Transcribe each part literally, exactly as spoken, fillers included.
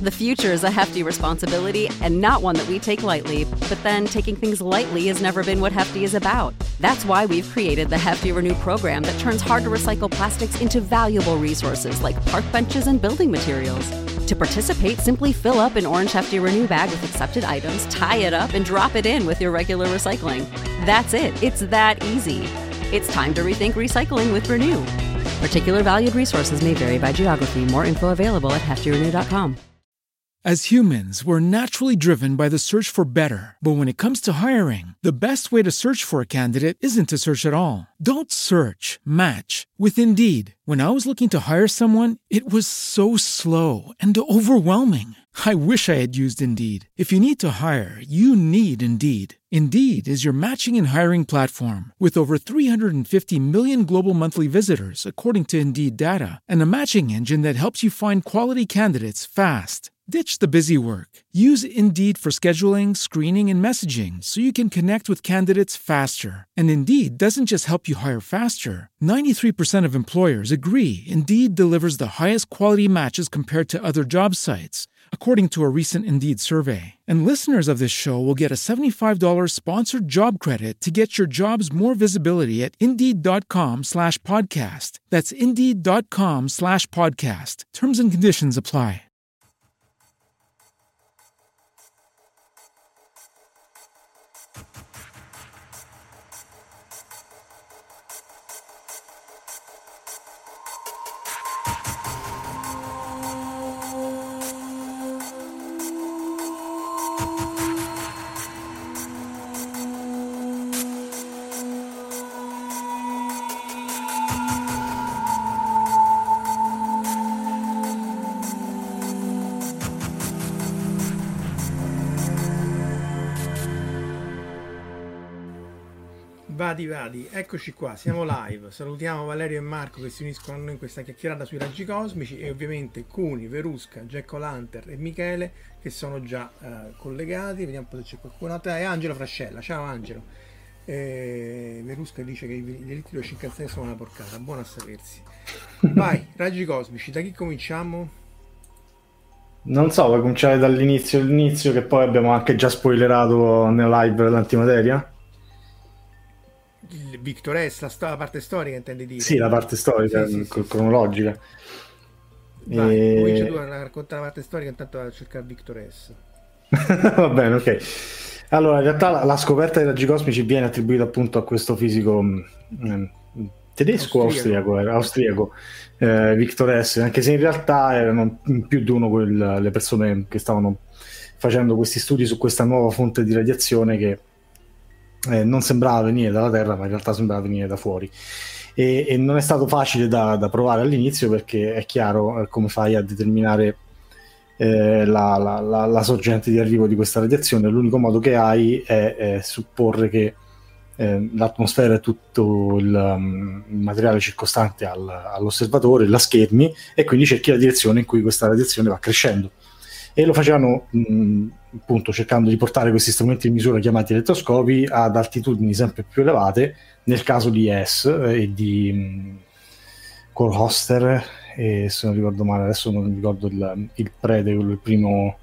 The future is a hefty responsibility and not one that we take lightly. But then taking things lightly has never been what Hefty is about. That's why we've created the Hefty Renew program that turns hard-to-recycle plastics into valuable resources like park benches and building materials. To participate, simply fill up an orange Hefty Renew bag with accepted items, tie it up, and drop it in with your regular recycling. That's it. It's that easy. It's time to rethink recycling with Renew. Particular valued resources may vary by geography. More info available at hefty renew dot com. As humans, we're naturally driven by the search for better. But when it comes to hiring, the best way to search for a candidate isn't to search at all. Don't search, match with Indeed. When I was looking to hire someone, it was so slow and overwhelming. I wish I had used Indeed. If you need to hire, you need Indeed. Indeed is your matching and hiring platform with over three hundred fifty million global monthly visitors, according to Indeed data, and a matching engine that helps you find quality candidates fast. Ditch the busy work. Use Indeed for scheduling, screening, and messaging so you can connect with candidates faster. And Indeed doesn't just help you hire faster. ninety-three percent of employers agree Indeed delivers the highest quality matches compared to other job sites, according to a recent Indeed survey. And listeners of this show will get a seventy-five dollars sponsored job credit to get your jobs more visibility at Indeed.com slash podcast. That's Indeed.com slash podcast. Terms and conditions apply. Vadi vadi, eccoci qua, siamo live. Salutiamo Valerio e Marco che si uniscono a noi in questa chiacchierata sui raggi cosmici e ovviamente Cuni, Verusca, Jack O'Lantern e Michele che sono già uh, collegati. Vediamo un po' se c'è qualcuno altro. E Angelo Frascella, ciao Angelo. E Verusca dice che i diritti dello Shinkansen sono una porcata, buono a sapersi. Vai, raggi cosmici, da chi cominciamo? Non so, vuoi cominciare dall'inizio all'inizio che poi abbiamo anche già spoilerato nella live dell'antimateria? Victor S, la, sto- la parte storica intendi dire? Sì, la parte storica, sì, sì, cr- sì, cronologica. Vai, e... comincia tu a raccontare la parte storica, intanto vado a cercare Victor S. Va bene, ok. Allora, in realtà la, la scoperta dei raggi cosmici viene attribuita appunto a questo fisico mh, tedesco o austriaco, era austriaco, eh, Victor S, anche se in realtà erano più di uno quel, le persone che stavano facendo questi studi su questa nuova fonte di radiazione che Eh, non sembrava venire dalla Terra, ma in realtà sembrava venire da fuori. E, e non è stato facile da, da provare all'inizio, perché è chiaro eh, come fai a determinare eh, la, la, la, la sorgente di arrivo di questa radiazione. L'unico modo che hai è, è supporre che eh, l'atmosfera e tutto il, um, il materiale circostante al, all'osservatore la schermi, e quindi cerchi la direzione in cui questa radiazione va crescendo. E lo facevano mh, appunto cercando di portare questi strumenti di misura chiamati elettroscopi ad altitudini sempre più elevate, nel caso di Hess e di mh, Kohlhoester, e se non ricordo male adesso non ricordo il, il prete, quello il primo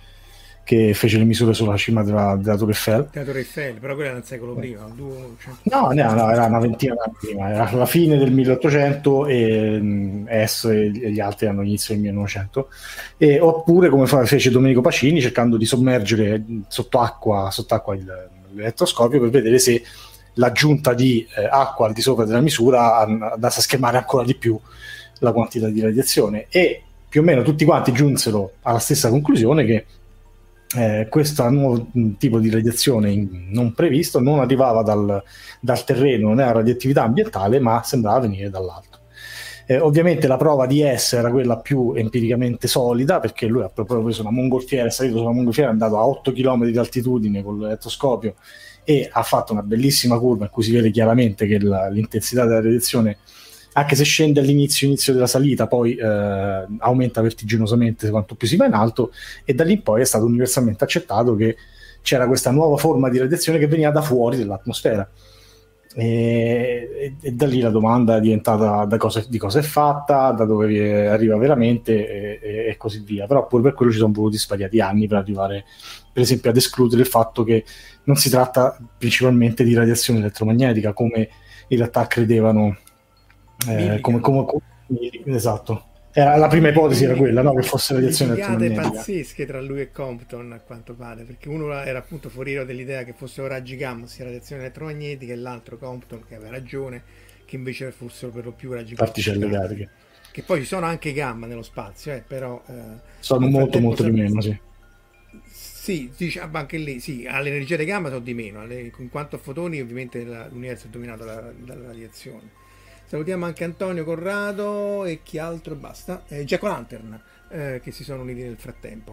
che fece le misure sulla cima della, della Torre Eiffel. La Torre Eiffel, però quella era un secolo prima. Due, cioè... No, no, no, era una ventina d'anni prima, era la fine del milleottocento e mh, Hess e gli altri hanno inizio del millenovecento. E, oppure come fece Domenico Pacini, cercando di sommergere sott'acqua, sott'acqua il, l'elettroscopio per vedere se l'aggiunta di eh, acqua al di sopra della misura andasse a schemare ancora di più la quantità di radiazione, e più o meno tutti quanti giunsero alla stessa conclusione che Eh, questo nuovo tipo di radiazione in, non previsto non arrivava dal, dal terreno, non era radioattività ambientale, ma sembrava venire dall'alto. Eh, ovviamente la prova di Hess era quella più empiricamente solida, perché lui ha proprio preso una mongolfiera, è salito sulla mongolfiera, è andato a otto chilometri di altitudine con l'elettroscopio e ha fatto una bellissima curva in cui si vede chiaramente che la, l'intensità della radiazione, anche se scende all'inizio inizio della salita, poi eh, aumenta vertiginosamente quanto più si va in alto, e da lì in poi è stato universalmente accettato che c'era questa nuova forma di radiazione che veniva da fuori dell'atmosfera. e, e, e da lì la domanda è diventata da cosa, di cosa è fatta, da dove arriva veramente e, e così via. Però pure per quello ci sono voluti svariati anni per arrivare per esempio ad escludere il fatto che non si tratta principalmente di radiazione elettromagnetica come in realtà credevano eh, come, come, come esatto. Era, la prima ipotesi era quella, no? Che fosse radiazione elettromagnetica. Pazzesche tra lui e Compton, a quanto pare, perché uno era appunto foriero dell'idea che fossero raggi gamma, ossia radiazione elettromagnetica, e l'altro Compton, che aveva ragione, che invece fossero per lo più raggi particelle cariche. Che poi ci sono anche gamma nello spazio, eh, però eh, sono molto molto sono... di meno, sì. Sì, diciamo anche lì, sì, all'energia di gamma sono di meno, alle, in quanto a fotoni ovviamente la, l'universo è dominato da, dalla radiazione. Salutiamo anche Antonio Corrado e chi altro, basta, eh, Jack O'Lantern, eh, che si sono uniti nel frattempo.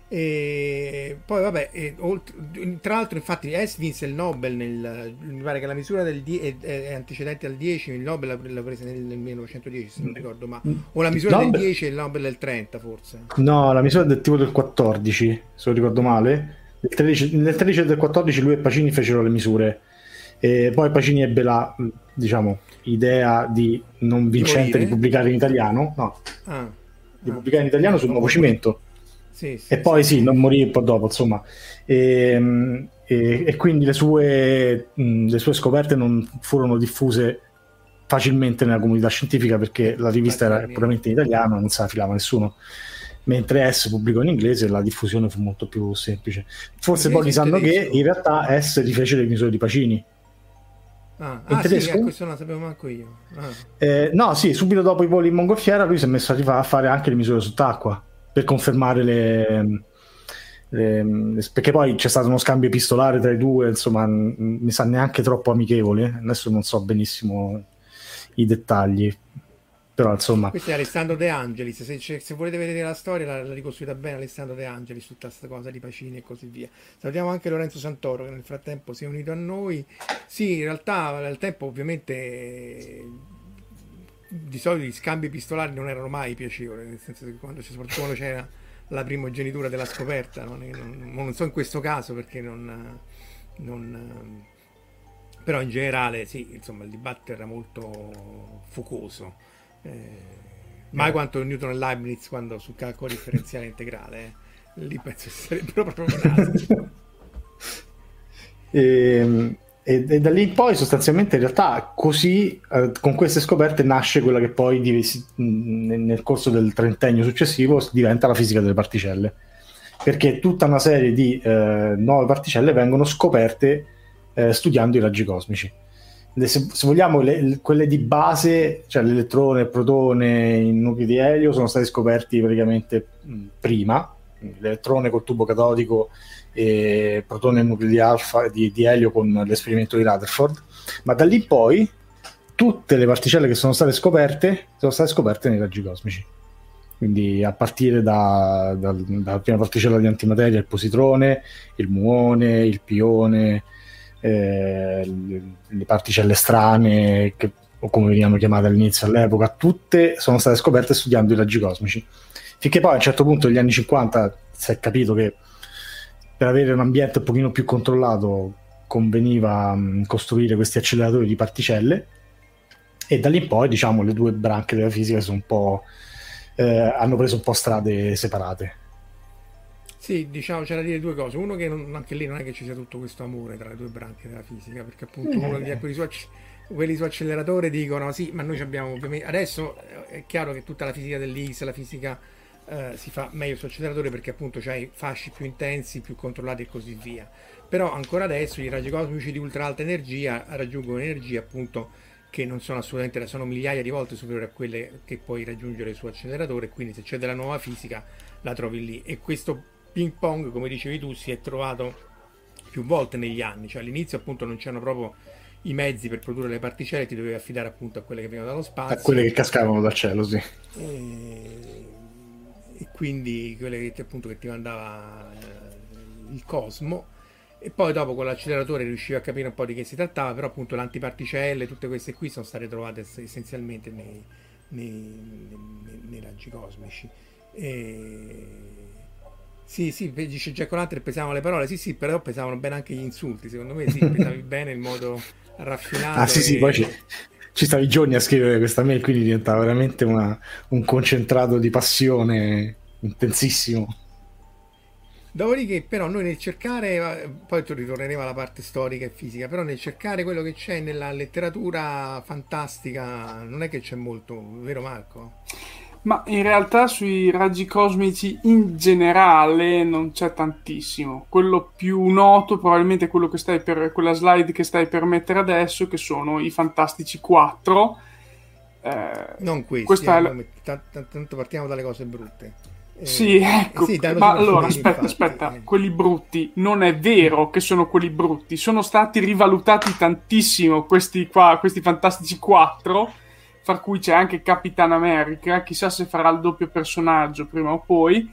E poi vabbè, e, oltre, tra l'altro infatti S vinse il Nobel, nel, mi pare che la misura del die, è, è antecedente al dieci, il Nobel l'ha presa nel, nel millenovecentodieci se non ricordo, ma o la misura Nobel... del dieci e il Nobel del trenta forse. No, la misura del tipo del quattordici, se non ricordo male, nel tredici, nel tredici e del quattordici lui e Pacini fecero le misure, e poi Pacini ebbe la, diciamo, idea di non vincente di, di pubblicare in italiano, no, ah, di ah, pubblicare in italiano sul nuovo cimento. Sì, sì, e poi sì, sì, non morì un po' dopo, insomma, e, e, e quindi le sue, mh, le sue scoperte non furono diffuse facilmente nella comunità scientifica perché la rivista era puramente in italiano e non se la filava nessuno, mentre S pubblicò in inglese e la diffusione fu molto più semplice. Forse pochi sanno che in realtà S rifece le misure di Pacini. Ah, in ah tedesco? Sì, questo non lo sapevo manco io. Ah. Eh, no, sì, subito dopo i voli in mongolfiera lui si è messo a fare anche le misure sott'acqua per confermare le, le, le perché poi c'è stato uno scambio epistolare tra i due, insomma n- mi sa neanche troppo amichevole, adesso non so benissimo i dettagli, però insomma questo è Alessandro De Angelis, se, se volete vedere la storia la, la ricostruita bene Alessandro De Angelis, tutta questa cosa di Pacini e così via. Salutiamo anche Lorenzo Santoro che nel frattempo si è unito a noi. Sì, in realtà nel tempo ovviamente di solito gli scambi epistolari non erano mai piacevoli, nel senso che quando, soprattutto quando c'era la primogenitura della scoperta, non, non, non so in questo caso perché non, non però in generale sì, insomma il dibattito era molto focoso, eh, mai eh. quanto Newton e Leibniz quando sul calcolo differenziale integrale, eh. Lì penso sarebbero proprio nati. e, e, e da lì in poi sostanzialmente in realtà così eh, con queste scoperte nasce quella che poi div- nel corso del trentennio successivo diventa la fisica delle particelle, perché tutta una serie di eh, nuove particelle vengono scoperte Eh, studiando i raggi cosmici. Se, se vogliamo le, le, quelle di base, cioè l'elettrone, il protone, i nuclei di elio sono stati scoperti praticamente mh, prima, l'elettrone col tubo catodico e il protone e il nucleo di alfa di, di elio con l'esperimento di Rutherford, ma da lì in poi tutte le particelle che sono state scoperte sono state scoperte nei raggi cosmici, quindi a partire da, da, dalla prima particella di antimateria, il positrone, il muone, il pione, Eh, le particelle strane che, o come venivano chiamate all'inizio all'epoca, tutte sono state scoperte studiando i raggi cosmici, finché poi a un certo punto negli anni cinquanta si è capito che per avere un ambiente un pochino più controllato conveniva mh, costruire questi acceleratori di particelle, e da lì in poi diciamo le due branche della fisica sono un po' eh, hanno preso un po' strade separate. Sì, diciamo c'è da dire due cose. Uno che non, anche lì non è che ci sia tutto questo amore tra le due branche della fisica, perché appunto uno di quelli su, quelli su acceleratore dicono sì, ma noi abbiamo ovviamente adesso è chiaro che tutta la fisica dell'X, la fisica eh, si fa meglio su acceleratore perché appunto c'hai fasci più intensi, più controllati e così via. Però ancora adesso i raggi cosmici di ultra alta energia raggiungono energie appunto che non sono assolutamente, sono migliaia di volte superiori a quelle che puoi raggiungere su acceleratore, quindi se c'è della nuova fisica la trovi lì. E questo ping pong, come dicevi tu, si è trovato più volte negli anni, cioè all'inizio appunto non c'erano proprio i mezzi per produrre le particelle, ti dovevi affidare appunto a quelle che venivano dallo spazio, a quelle che cascavano dal cielo, sì, e, e quindi quelle che appunto che ti mandava eh, il cosmo, e poi dopo con l'acceleratore riuscivi a capire un po' di che si trattava, però appunto le antiparticelle, tutte queste qui sono state trovate essenzialmente nei, nei, nei, nei raggi cosmici. E sì, sì, dice Jack O'Lantern, pesavano le parole, sì, sì, però pesavano bene anche gli insulti, secondo me sì, pesavi bene il modo raffinato. Ah sì, sì, e... poi ci, ci stavi giorni a scrivere questa mail, quindi diventava veramente una, un concentrato di passione intensissimo. Dopodiché, però, noi nel cercare, poi ritorneremo alla parte storica e fisica, però nel cercare quello che c'è nella letteratura fantastica, non è che c'è molto, vero Marco? Ma in realtà sui raggi cosmici in generale non c'è tantissimo. Quello più noto probabilmente è quello che stai per, quella slide che stai per mettere adesso, che sono i Fantastici quattro. Eh, Non questi, questa eh, è la... come- t- t- tanto partiamo dalle cose brutte. Eh, Sì, ecco, sì, danno ma super allora fighi, aspetta, infatti. aspetta, quelli brutti, non è vero che sono quelli brutti, sono stati rivalutati tantissimo questi qua, questi Fantastici quattro, fra cui c'è anche Capitan America, chissà se farà il doppio personaggio prima o poi,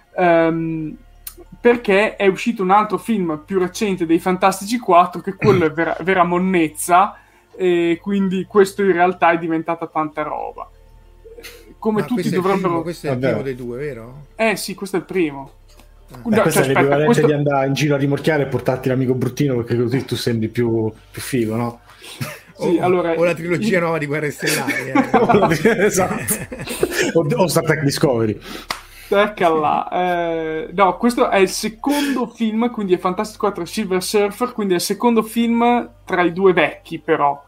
ehm, perché è uscito un altro film più recente dei Fantastici quattro, che quello è vera, vera monnezza, e quindi questo in realtà è diventata tanta roba. Come Ma tutti questo è il dovrebbero... primo, questo è il Vabbè. primo dei due, vero? Eh sì, questo è il primo. Ah. Eh, No, questo cioè, è aspetta, l'equivalente questo... di andare in giro a rimorchiare e portarti l'amico bruttino, perché così tu sembri più, più figo, no? Sì, o, allora, o la trilogia io- nuova di Guerre Stellari. Eh. Esatto. o, o Star Trek Discovery. Eccola. Eh, no, questo è il secondo film, quindi è Fantastic quattro Silver Surfer, quindi è il secondo film tra i due vecchi, però.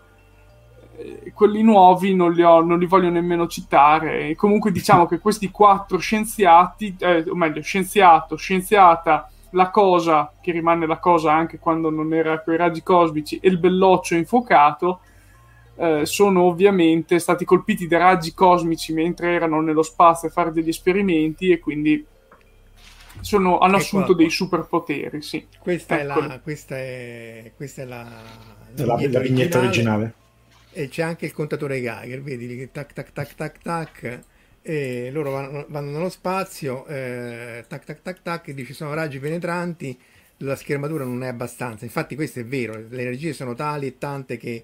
Eh, quelli nuovi non li, ho, non li voglio nemmeno citare. E comunque diciamo che questi quattro scienziati, eh, o meglio, scienziato, scienziata, la cosa, che rimane la cosa anche quando non era coi raggi cosmici, e il belloccio infuocato, eh, sono ovviamente stati colpiti da raggi cosmici mentre erano nello spazio a fare degli esperimenti, e quindi sono, hanno Eccola assunto qua. dei superpoteri, sì. Questa è Eccoli. la, questa è, questa è la, La, la vignetta originale. E c'è anche il contatore Geiger, vedi lì che tac tac tac tac tac, e loro vanno, vanno nello spazio, eh, tac tac tac tac, e dice sono raggi penetranti, la schermatura non è abbastanza. Infatti questo è vero, le energie sono tali e tante che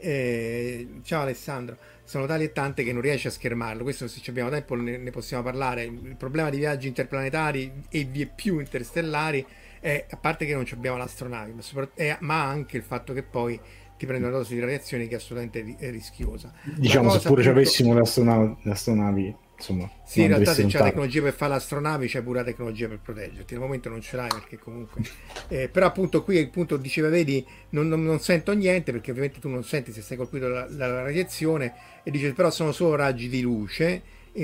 eh, ciao Alessandro, sono tali e tante che non riesce a schermarlo. Questo, se ci abbiamo tempo, ne, ne possiamo parlare. Il problema di viaggi interplanetari e vie più interstellari è, a parte che non ci abbiamo l'astronave, ma, sopra- è- ma anche il fatto che poi ti prende una dose di radiazioni che è assolutamente ri- è rischiosa. Diciamo, La cosa, seppure ci appunto- avessimo le astronavi, le astronavi insomma, Sì, in non realtà se andresti c'è la lontano. tecnologia per fare l'astronavi, c'è pure la tecnologia per proteggerti. Al momento non ce l'hai perché comunque... Eh, però appunto qui appunto diceva, vedi, non, non- non sento niente, perché ovviamente tu non senti se sei colpito dalla, dalla radiazione, e dice però sono solo raggi di luce. In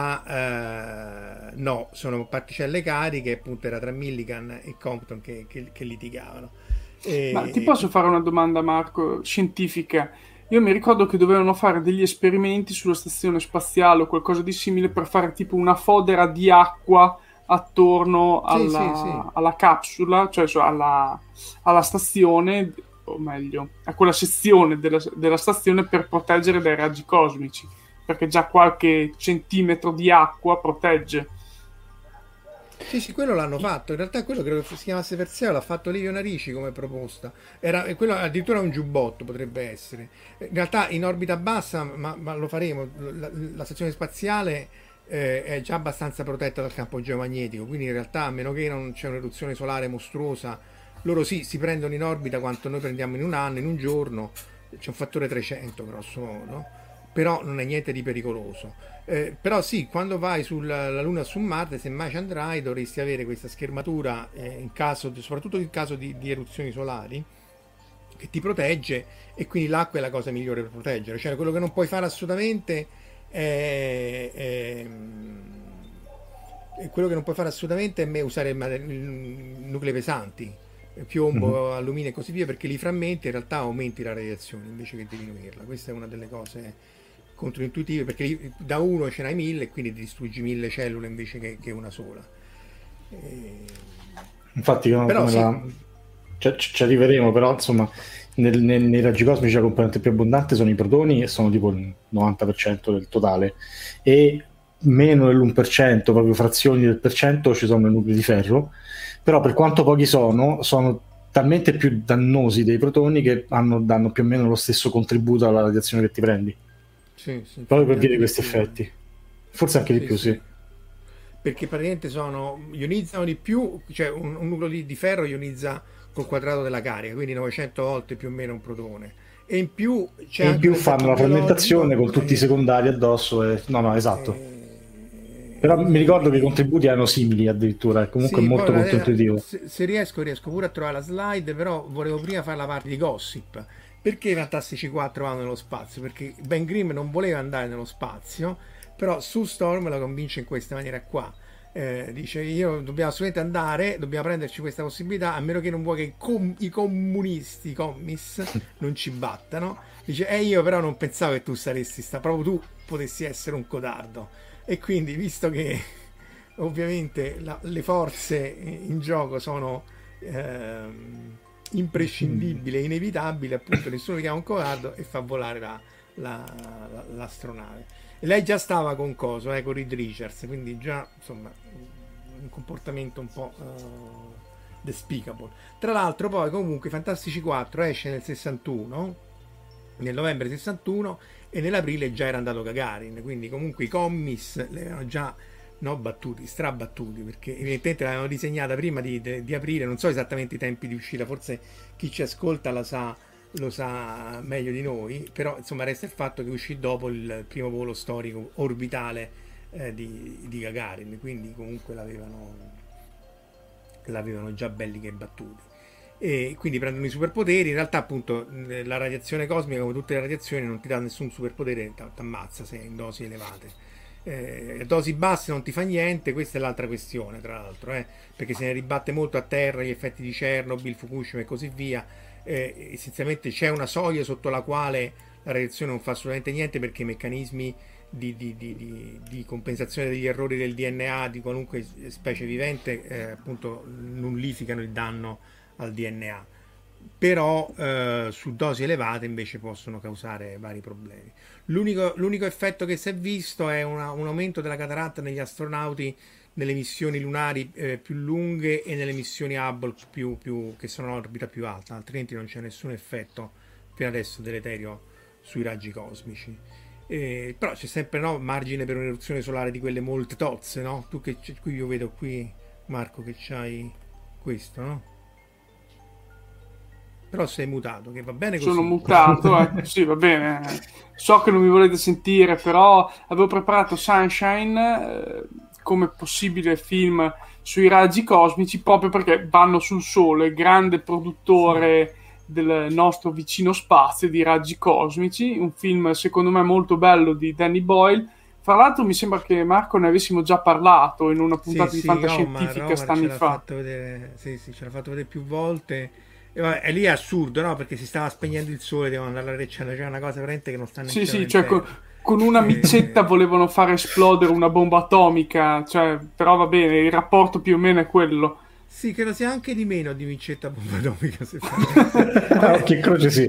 realtà eh, no, sono particelle cariche, appunto era tra Millikan e Compton che, che- che litigavano. E- Ma ti posso fare una domanda, Marco, scientifica? Io mi ricordo che dovevano fare degli esperimenti sulla stazione spaziale o qualcosa di simile per fare tipo una fodera di acqua attorno Sì, alla, sì, sì. alla capsula, cioè, cioè alla, alla stazione, o meglio, a quella sezione della, della stazione, per proteggere dai raggi cosmici, perché già qualche centimetro di acqua protegge. Sì, sì, quello l'hanno fatto. In realtà quello credo che si chiamasse Perseo, l'ha fatto Livio Narici come proposta. Era, e quello addirittura un giubbotto potrebbe essere. In realtà in orbita bassa, ma, ma lo faremo, la, la stazione spaziale eh, è già abbastanza protetta dal campo geomagnetico, quindi in realtà a meno che non c'è un'eruzione solare mostruosa, loro sì, si prendono in orbita quanto noi prendiamo in un anno, in un giorno, c'è un fattore trecento grosso modo, però non è niente di pericoloso. Eh, però sì, quando vai sulla la Luna o su Marte, se mai ci andrai, dovresti avere questa schermatura, eh, in caso di- soprattutto in caso di, di eruzioni solari, che ti protegge, e quindi l'acqua è la cosa migliore per proteggere. Cioè, quello che non puoi fare assolutamente è, è- è- quello che non puoi fare assolutamente è me- usare il mater- il- nuclei pesanti, piombo, alluminio e così via, perché li frammenti e in realtà aumenti la radiazione invece che diminuirla. Questa è una delle cose controintuitive, perché lì da uno ce n'hai mille e quindi ti distruggi mille cellule invece che, che una sola. E- Infatti, come Però come sì. la- ci, ci arriveremo, però insomma, nel- nel- nei raggi cosmici la componente più abbondante sono i protoni, e sono tipo il novanta per cento del totale, e meno dell'uno per cento, proprio frazioni del per cento, ci sono i nuclei di ferro. Però per quanto pochi sono, sono talmente più dannosi dei protoni che hanno, danno più o meno lo stesso contributo alla radiazione che ti prendi, Sì, sì, proprio per anche via di di questi più. effetti. Forse anche di Sì, più, sì. sì. Perché praticamente sono, ionizzano di più, cioè un, un nucleo di, di ferro ionizza col quadrato della carica, quindi novecento volte più o meno un protone. E in più, c'è e in anche più un effetto fanno la fermentazione biologico, con tutti i eh, secondari addosso. E... No, no, esatto. eh, Però mi ricordo che i contributi erano simili addirittura, e comunque sì, molto poi molto la- intuitivo. se, se riesco, riesco pure a trovare la slide, però volevo prima fare la parte di Gossip. Perché i Fantastici quattro vanno nello spazio? Perché Ben Grimm non voleva andare nello spazio, però Sue Storm la convince in questa maniera qua. Eh, dice io dobbiamo assolutamente andare, dobbiamo prenderci questa possibilità, a meno che non vuoi che i, com- i comunisti, i commis, non ci battano. Dice, e io però non pensavo che tu saresti sta, proprio tu potessi essere un codardo. E quindi, visto che ovviamente la- le forze in gioco sono ehm, imprescindibili e inevitabili, appunto nessuno chiama un codardo e fa volare la- la- la- l'astronave. E lei già stava con coso, eh, con Reed Richards, quindi già insomma un comportamento un po' uh, despicable. Tra l'altro poi comunque Fantastici quattro esce nel sessantuno, nel novembre sessantuno, e nell'aprile già era andato Gagarin, quindi comunque i commis le avevano già no battuti, strabattuti, perché evidentemente l'avevano disegnata prima di, di, di aprile, non so esattamente i tempi di uscita, forse chi ci ascolta la sa, lo sa meglio di noi, però insomma resta il fatto che uscì dopo il primo volo storico orbitale eh, di, di Gagarin, quindi comunque l'avevano, l'avevano già belli che battuti. E quindi prendono i superpoteri. In realtà appunto la radiazione cosmica, come tutte le radiazioni, non ti dà nessun superpotere, ti ammazza se è in dosi elevate. Eh, a dosi basse non ti fa niente, questa è l'altra questione tra l'altro, eh, perché se ne ribatte molto a terra, gli effetti di Chernobyl, Fukushima e così via. Eh, essenzialmente c'è una soglia sotto la quale la radiazione non fa assolutamente niente, perché i meccanismi di, di, di, di, di compensazione degli errori del D N A di qualunque specie vivente eh, appunto nullificano il danno al D N A, però eh, su dosi elevate invece possono causare vari problemi. L'unico, l'unico effetto che si è visto è una, un aumento della cataratta negli astronauti nelle missioni lunari eh, più lunghe e nelle missioni Hubble più, più, che sono in orbita più alta, altrimenti non c'è nessun effetto fino adesso deleterio sui raggi cosmici. Eh, però c'è sempre no, margine per un'eruzione solare di quelle molto tozze, no? Tu che qui io vedo qui, Marco, che c'hai questo, no? Però sei mutato, che va bene così. Sono mutato, eh. Sì, va bene. So che non mi volete sentire, però avevo preparato Sunshine eh, come possibile film sui raggi cosmici, proprio perché vanno sul Sole, grande produttore del nostro vicino spazio di raggi cosmici, un film secondo me molto bello di Danny Boyle. Fra l'altro mi sembra che Marco ne avessimo già parlato in una puntata sì, di sì, fantascientifica Omar, Omar stanni ce l'ha fa. fatto vedere, sì, sì, ce l'ha fatto vedere più volte. E, vabbè, e lì è assurdo, no? Perché si stava spegnendo il sole, devono andare alla reccia, c'è una cosa veramente che non sta Sì, nel cielo sì, cioè con, terra. con una Eh, micetta volevano far esplodere una bomba atomica, cioè, però va bene, il rapporto più o meno è quello. Sì, credo sia anche di meno di micetta bomba atomica, se fa. Occhio e croce, sì.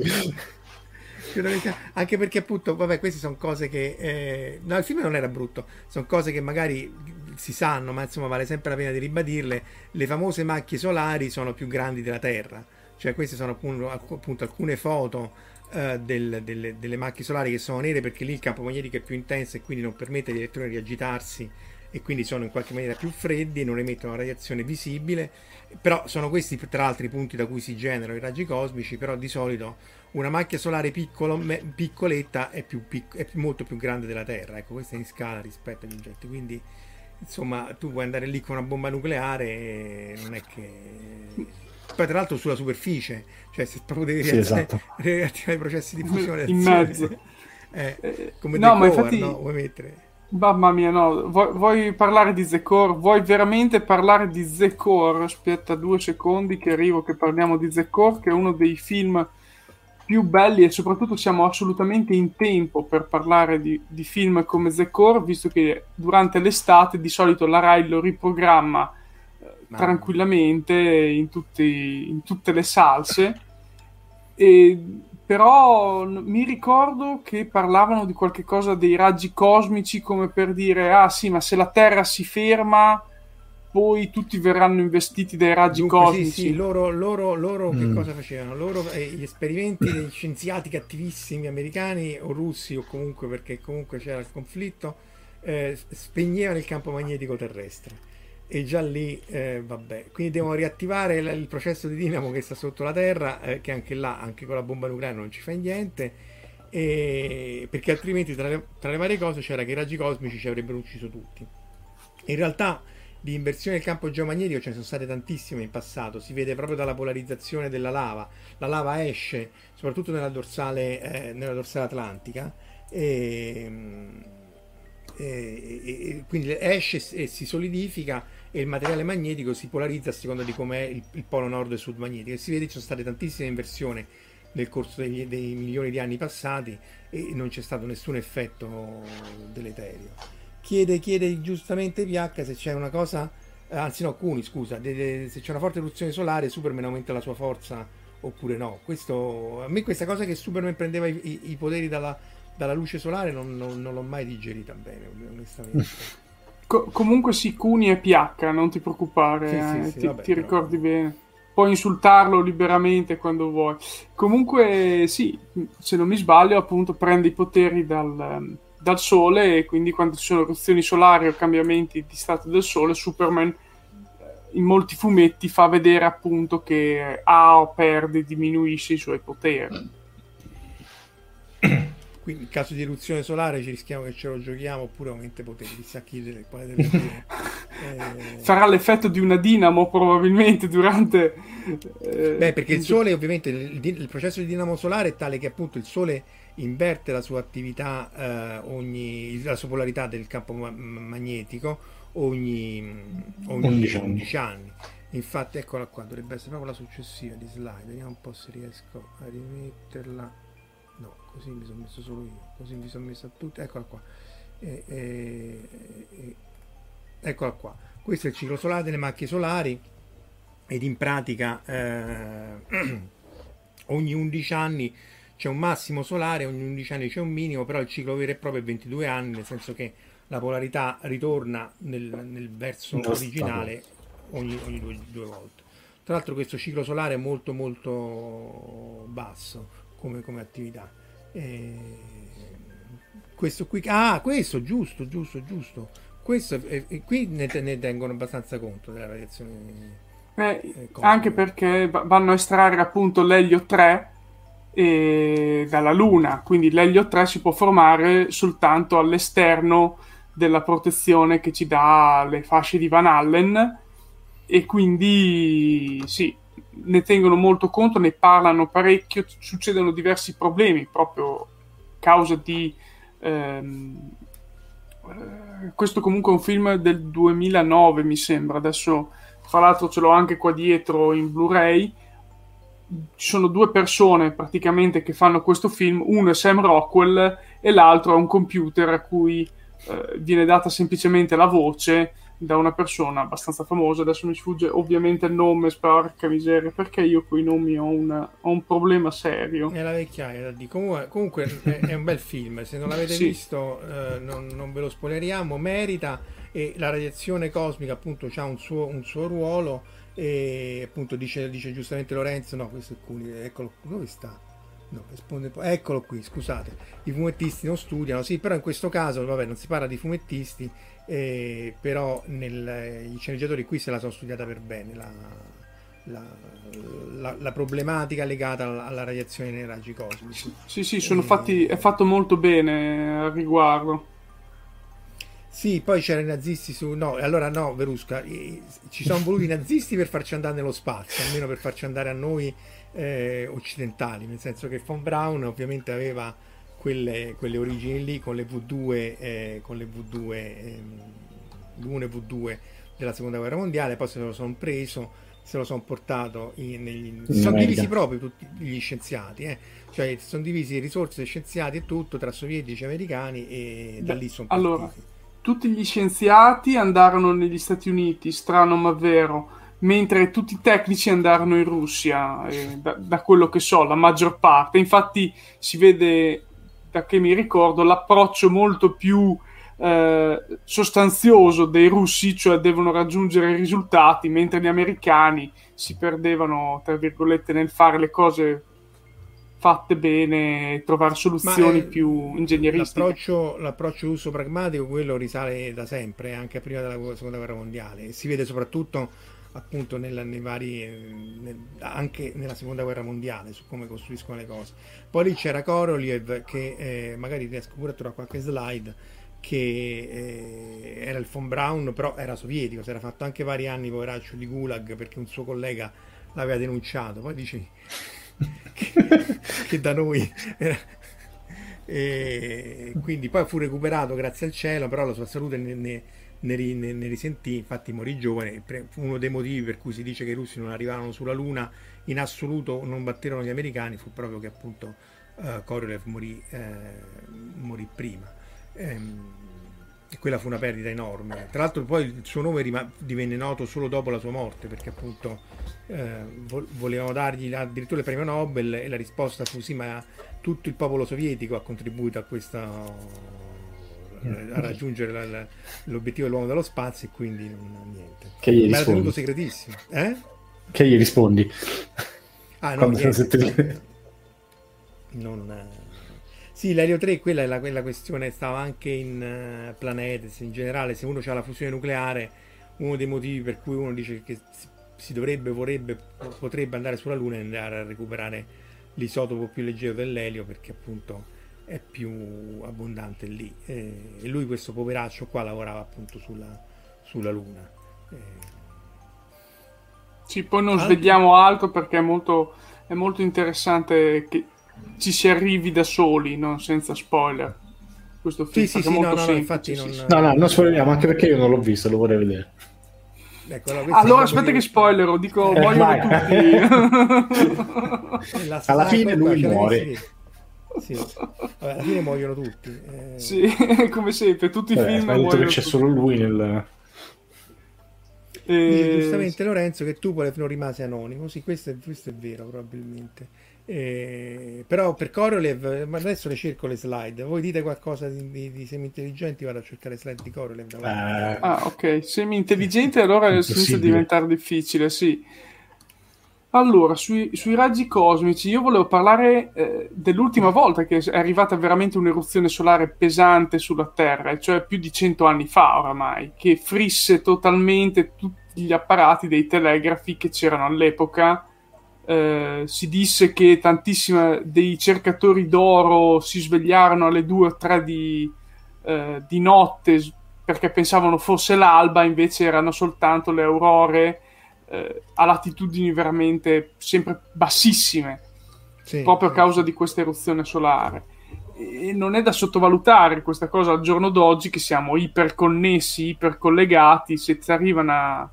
Credo che sia- Anche perché appunto, vabbè, queste sono cose che... eh, No, il film non era brutto, sono cose che magari si sanno, ma insomma vale sempre la pena di ribadirle. Le famose macchie solari sono più grandi della Terra. Cioè queste sono appunto, appunto alcune foto eh, del- delle, delle macchie solari che sono nere, perché lì il campo magnetico è più intenso e quindi non permette agli elettroni di agitarsi, e quindi sono in qualche maniera più freddi e non emettono una radiazione visibile. Però sono questi tra l'altro i punti da cui si generano i raggi cosmici. Però di solito una macchia solare piccolo, me- piccoletta è, più pic- è molto più grande della Terra, ecco, questa è in scala rispetto agli oggetti, quindi insomma tu puoi andare lì con una bomba nucleare e non è che... Poi tra l'altro sulla superficie, cioè se proprio devi Sì, riattivare, esatto. riattivare i processi di fusione In reazione, mezzo. eh, Eh, come no, The ma Core, infatti- no? Vuoi mettere? Mamma mia, no, vuoi, vuoi parlare di The Core? Vuoi veramente parlare di The Core? Aspetta due secondi che arrivo, che parliamo di The Core, che è uno dei film più belli, e soprattutto siamo assolutamente in tempo per parlare di, di film come The Core, visto che durante l'estate di solito la Rai lo riprogramma eh, Mamma. tranquillamente in, tutti, in tutte le salse. E però n- mi ricordo che parlavano di qualche cosa dei raggi cosmici, come per dire, ah sì, ma se la Terra si ferma poi tutti verranno investiti dai raggi Dunque, cosmici. sì, sì, loro, loro, loro che Mm. cosa facevano? Loro, eh, gli esperimenti degli scienziati cattivissimi americani o russi, o comunque perché comunque c'era il conflitto, eh, spegnevano il campo magnetico terrestre. e già lì eh, vabbè, quindi devono riattivare il, il processo di dinamo che sta sotto la terra, eh, che anche là, anche con la bomba nucleare non ci fa niente, e, perché altrimenti tra le, tra le varie cose c'era che i raggi cosmici ci avrebbero ucciso tutti. In realtà di inversione del campo geomagnetico ce ne sono state tantissime in passato, si vede proprio dalla polarizzazione della lava. La lava esce soprattutto nella dorsale, eh, nella dorsale atlantica, e, e, e quindi esce e si solidifica, e il materiale magnetico si polarizza a seconda di com'è il, il polo nord e sud magnetico, e si vede che ci sono state tantissime inversioni nel corso degli, dei milioni di anni passati, e non c'è stato nessun effetto deleterio. Chiede, chiede giustamente P H se c'è una cosa, anzi no, Cuni, scusa, de, de, se c'è una forte eruzione solare Superman aumenta la sua forza oppure no. Questo, a me questa cosa che Superman prendeva i, i, i poteri dalla, dalla luce solare non, non, non l'ho mai digerita bene, onestamente. Co- comunque sì, Cuni è P H, non ti preoccupare, sì, eh, sì, sì, ti, vabbè, ti però... ricordi bene. Puoi insultarlo liberamente quando vuoi. Comunque sì, se non mi sbaglio, appunto prende i poteri dal... dal sole, e quindi quando ci sono eruzioni solari o cambiamenti di stato del sole, Superman in molti fumetti fa vedere appunto che ha o perde, diminuisce i suoi poteri. Quindi in caso di eruzione solare ci rischiamo che ce lo giochiamo, oppure aumenta i poteri, chissà chi delle, quale delle due. Eh... farà l'effetto di una dinamo probabilmente durante eh... beh, perché il sole ovviamente il, il processo di dinamo solare è tale che appunto il sole inverte la sua attività, eh, ogni, la sua polarità del campo ma- magnetico ogni, ogni undici, undici anni. Infatti eccola qua, dovrebbe essere proprio la successiva di slide, vediamo un po' se riesco a rimetterla. No, così mi sono messo solo io, così mi sono messo a tutti, eccola qua, e, e, e, eccola qua, questo è il ciclo solare delle macchie solari, ed in pratica eh, ogni undici anni c'è un massimo solare, ogni undici anni c'è un minimo, però il ciclo vero e proprio è ventidue anni, nel senso che la polarità ritorna nel, nel verso no, originale ogni, ogni due, due volte. Tra l'altro questo ciclo solare è molto molto basso come, come attività. E questo qui, ah, questo, giusto, giusto, giusto. Questo, e, e qui ne, ne tengono abbastanza conto della radiazione. Eh, eh, anche perché vanno a estrarre appunto l'elio tre e dalla Luna, quindi l'elio tre si può formare soltanto all'esterno della protezione che ci dà le fasce di Van Allen, e quindi sì, ne tengono molto conto, ne parlano parecchio, succedono diversi problemi proprio a causa di ehm, questo comunque è un film del duemilanove mi sembra, adesso tra l'altro ce l'ho anche qua dietro in Blu-ray. Ci sono due persone praticamente che fanno questo film, uno è Sam Rockwell e l'altro è un computer a cui eh, viene data semplicemente la voce da una persona abbastanza famosa, adesso mi sfugge ovviamente il nome, porca miseria, perché io con i nomi ho, una, ho un problema serio. È la vecchiaia da dire. Comunque, comunque è, è un bel film, se non l'avete sì. visto eh, non, non ve lo spoileriamo, merita, e la radiazione cosmica appunto ha un suo, un suo ruolo, e appunto dice, dice giustamente Lorenzo, no questo è Cuni, eccolo, dove sta? No, risponde, eccolo qui, scusate, i fumettisti non studiano, sì, però in questo caso vabbè non si parla di fumettisti, eh, però nel, i sceneggiatori qui se la sono studiata per bene la, la, la, la problematica legata alla, alla radiazione nei raggi cosmici. Sì, sì, sono e... fatti, è fatto molto bene al riguardo. Sì, poi c'erano i nazisti su... No, allora no, Verusca, ci sono voluti i nazisti per farci andare nello spazio, almeno per farci andare a noi eh, occidentali, nel senso che Von Braun ovviamente aveva quelle, quelle origini lì con le vu due, eh, con le vu due, eh, vu uno e vu due della seconda guerra mondiale, poi se lo sono preso, se lo sono portato in, negli... si sono divisi proprio tutti gli scienziati, eh. Cioè sono divisi risorse, scienziati e tutto tra sovietici e americani, e da lì sono partiti. Allora, tutti gli scienziati andarono negli Stati Uniti, strano ma vero, mentre tutti i tecnici andarono in Russia, eh, da, da quello che so, la maggior parte. Infatti si vede, da che mi ricordo, l'approccio molto più eh, sostanzioso dei russi, cioè devono raggiungere i risultati, mentre gli americani si perdevano, tra virgolette, nel fare le cose fatte bene, trovare soluzioni Ma, eh, più ingegneristiche. L'approccio, l'approccio uso pragmatico, quello risale da sempre, anche prima della seconda guerra mondiale, e si vede soprattutto appunto nella, nei vari, nel, anche nella seconda guerra mondiale, su come costruiscono le cose. Poi lì c'era Korolev, che eh, magari riesco pure a trovare qualche slide, che eh, era il von Braun, però era sovietico, si era fatto anche vari anni poveraccio di gulag perché un suo collega l'aveva denunciato. Poi dici che, che da noi era... E quindi poi fu recuperato grazie al cielo, però la sua salute ne, ne, ne, ne, ne risentì, infatti morì giovane. Uno dei motivi per cui si dice che i russi non arrivarono sulla Luna, in assoluto non batterono gli americani, fu proprio che appunto uh, Korolev morì, eh, morì prima. Ehm, e quella fu una perdita enorme. Tra l'altro poi il suo nome rima- divenne noto solo dopo la sua morte, perché appunto eh, vo- volevano dargli addirittura il premio Nobel, e la risposta fu sì, ma tutto il popolo sovietico ha contribuito a questa a raggiungere la, la, l'obiettivo dell'uomo dello spazio, e quindi non, niente. Che gli ma rispondi? era tenuto segretissimo. Eh? Che gli rispondi? Ah no, niente, te... non... Sì, l'elio tre, quella è la, quella questione, stava anche in uh, Planetes in generale. Se uno ha la fusione nucleare, uno dei motivi per cui uno dice che si, si dovrebbe, vorrebbe, potrebbe andare sulla Luna e andare a recuperare l'isotopo più leggero dell'elio, perché appunto è più abbondante lì. E, e lui, questo poveraccio qua, lavorava appunto sulla, sulla Luna. E... Sì, poi non Anche... svegliamo altro, perché è molto, è molto interessante che ci si arrivi da soli, no? Senza spoiler. Questo film sì, sì, è sì, molto no, no, semplice. infatti Sì, non... sì. No, no, non spoileriamo, anche perché io non l'ho visto, lo vorrei vedere. Ecco, allora, allora aspetta che spoilerò, dico eh, muoiono tutti. Alla fine lui muore. Sì. Vabbè, alla fine muoiono tutti. Eh... Sì, come sempre, tutti i Vabbè, film ma hai detto muoiono che c'è tutti. solo lui nel... Dice Eh, giustamente Lorenzo che Tupolev non rimase anonimo. Sì, questo è, questo è vero, probabilmente. Eh, però per Korolev, ma adesso le cerco le slide. Voi dite qualcosa di, di, di semi-intelligenti, vado a cercare slide di Korolev. Eh, Ah, ok, semi-intelligente, allora inizia a impossibile. diventare difficile, sì. Allora, sui, sui raggi cosmici, io volevo parlare eh, dell'ultima volta che è arrivata veramente un'eruzione solare pesante sulla Terra, cioè più di cento anni fa oramai, che frisse totalmente tutti gli apparati dei telegrafi che c'erano all'epoca. Eh, si disse che tantissimi dei cercatori d'oro si svegliarono alle due o tre di, eh, di notte perché pensavano fosse l'alba, invece erano soltanto le aurore, eh, a latitudini veramente sempre bassissime, Sì, proprio a sì, causa sì. di questa eruzione solare. E non è da sottovalutare questa cosa al giorno d'oggi, che siamo iperconnessi, ipercollegati. Se ti arriva una,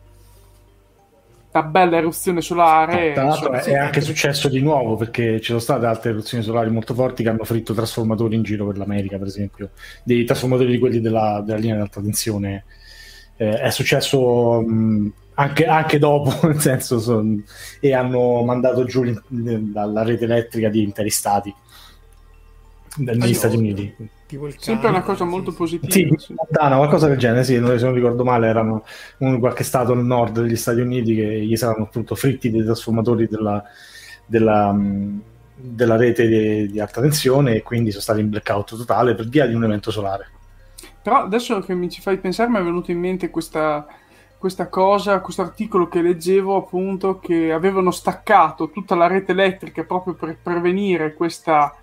una bella eruzione solare, Tra l'altro insomma, è, sì, è anche anche successo di nuovo, perché ci sono state altre eruzioni solari molto forti che hanno fritto trasformatori in giro per l'America, per esempio, dei trasformatori di quelli della, della linea di alta tensione. Eh, è successo mh, anche, anche dopo, nel senso, son, e hanno mandato giù la rete elettrica di interi stati negli Ah, Stati no, Uniti. tipo il sempre una Canada, cosa sì, molto sì. positiva. Sì, Sì. Montana, qualcosa del genere, sì, se non ricordo male erano un, qualche stato nel nord degli Stati Uniti che gli saranno appunto fritti dei trasformatori della, della, mh, della rete di, di alta tensione, e quindi sono stati in blackout totale per via di un evento solare. Però adesso che mi ci fai pensare, mi è venuto in mente questa, questa cosa, questo articolo che leggevo, appunto, che avevano staccato tutta la rete elettrica proprio per prevenire questa,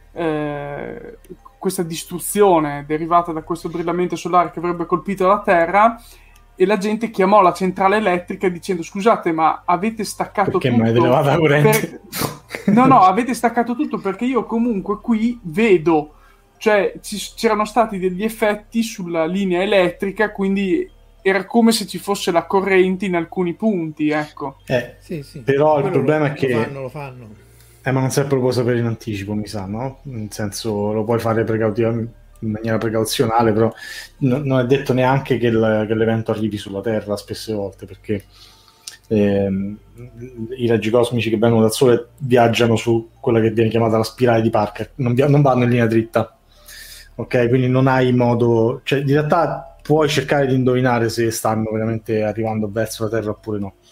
eh, questa distruzione derivata da questo brillamento solare che avrebbe colpito la Terra, e la gente chiamò la centrale elettrica dicendo: scusate, ma avete staccato Perché tutto? mi avete levato la corrente? Per... No, no, avete staccato tutto perché io comunque qui vedo, cioè ci, c'erano stati degli effetti sulla linea elettrica, quindi era come se ci fosse la corrente in alcuni punti, ecco. Eh, Sì, sì. però il Quello problema lo, è che lo fanno, lo fanno. Eh, ma non sempre lo puoi sapere in anticipo, mi sa, no? Nel senso, lo puoi fare precautivamente, in maniera precauzionale, però no, non è detto neanche che, il, che l'evento arrivi sulla Terra spesse volte, perché ehm, i raggi cosmici che vengono dal Sole viaggiano su quella che viene chiamata la spirale di Parker, non, vi- non vanno in linea dritta, ok? Quindi non hai modo, cioè in realtà puoi cercare di indovinare se stanno veramente arrivando verso la Terra oppure no.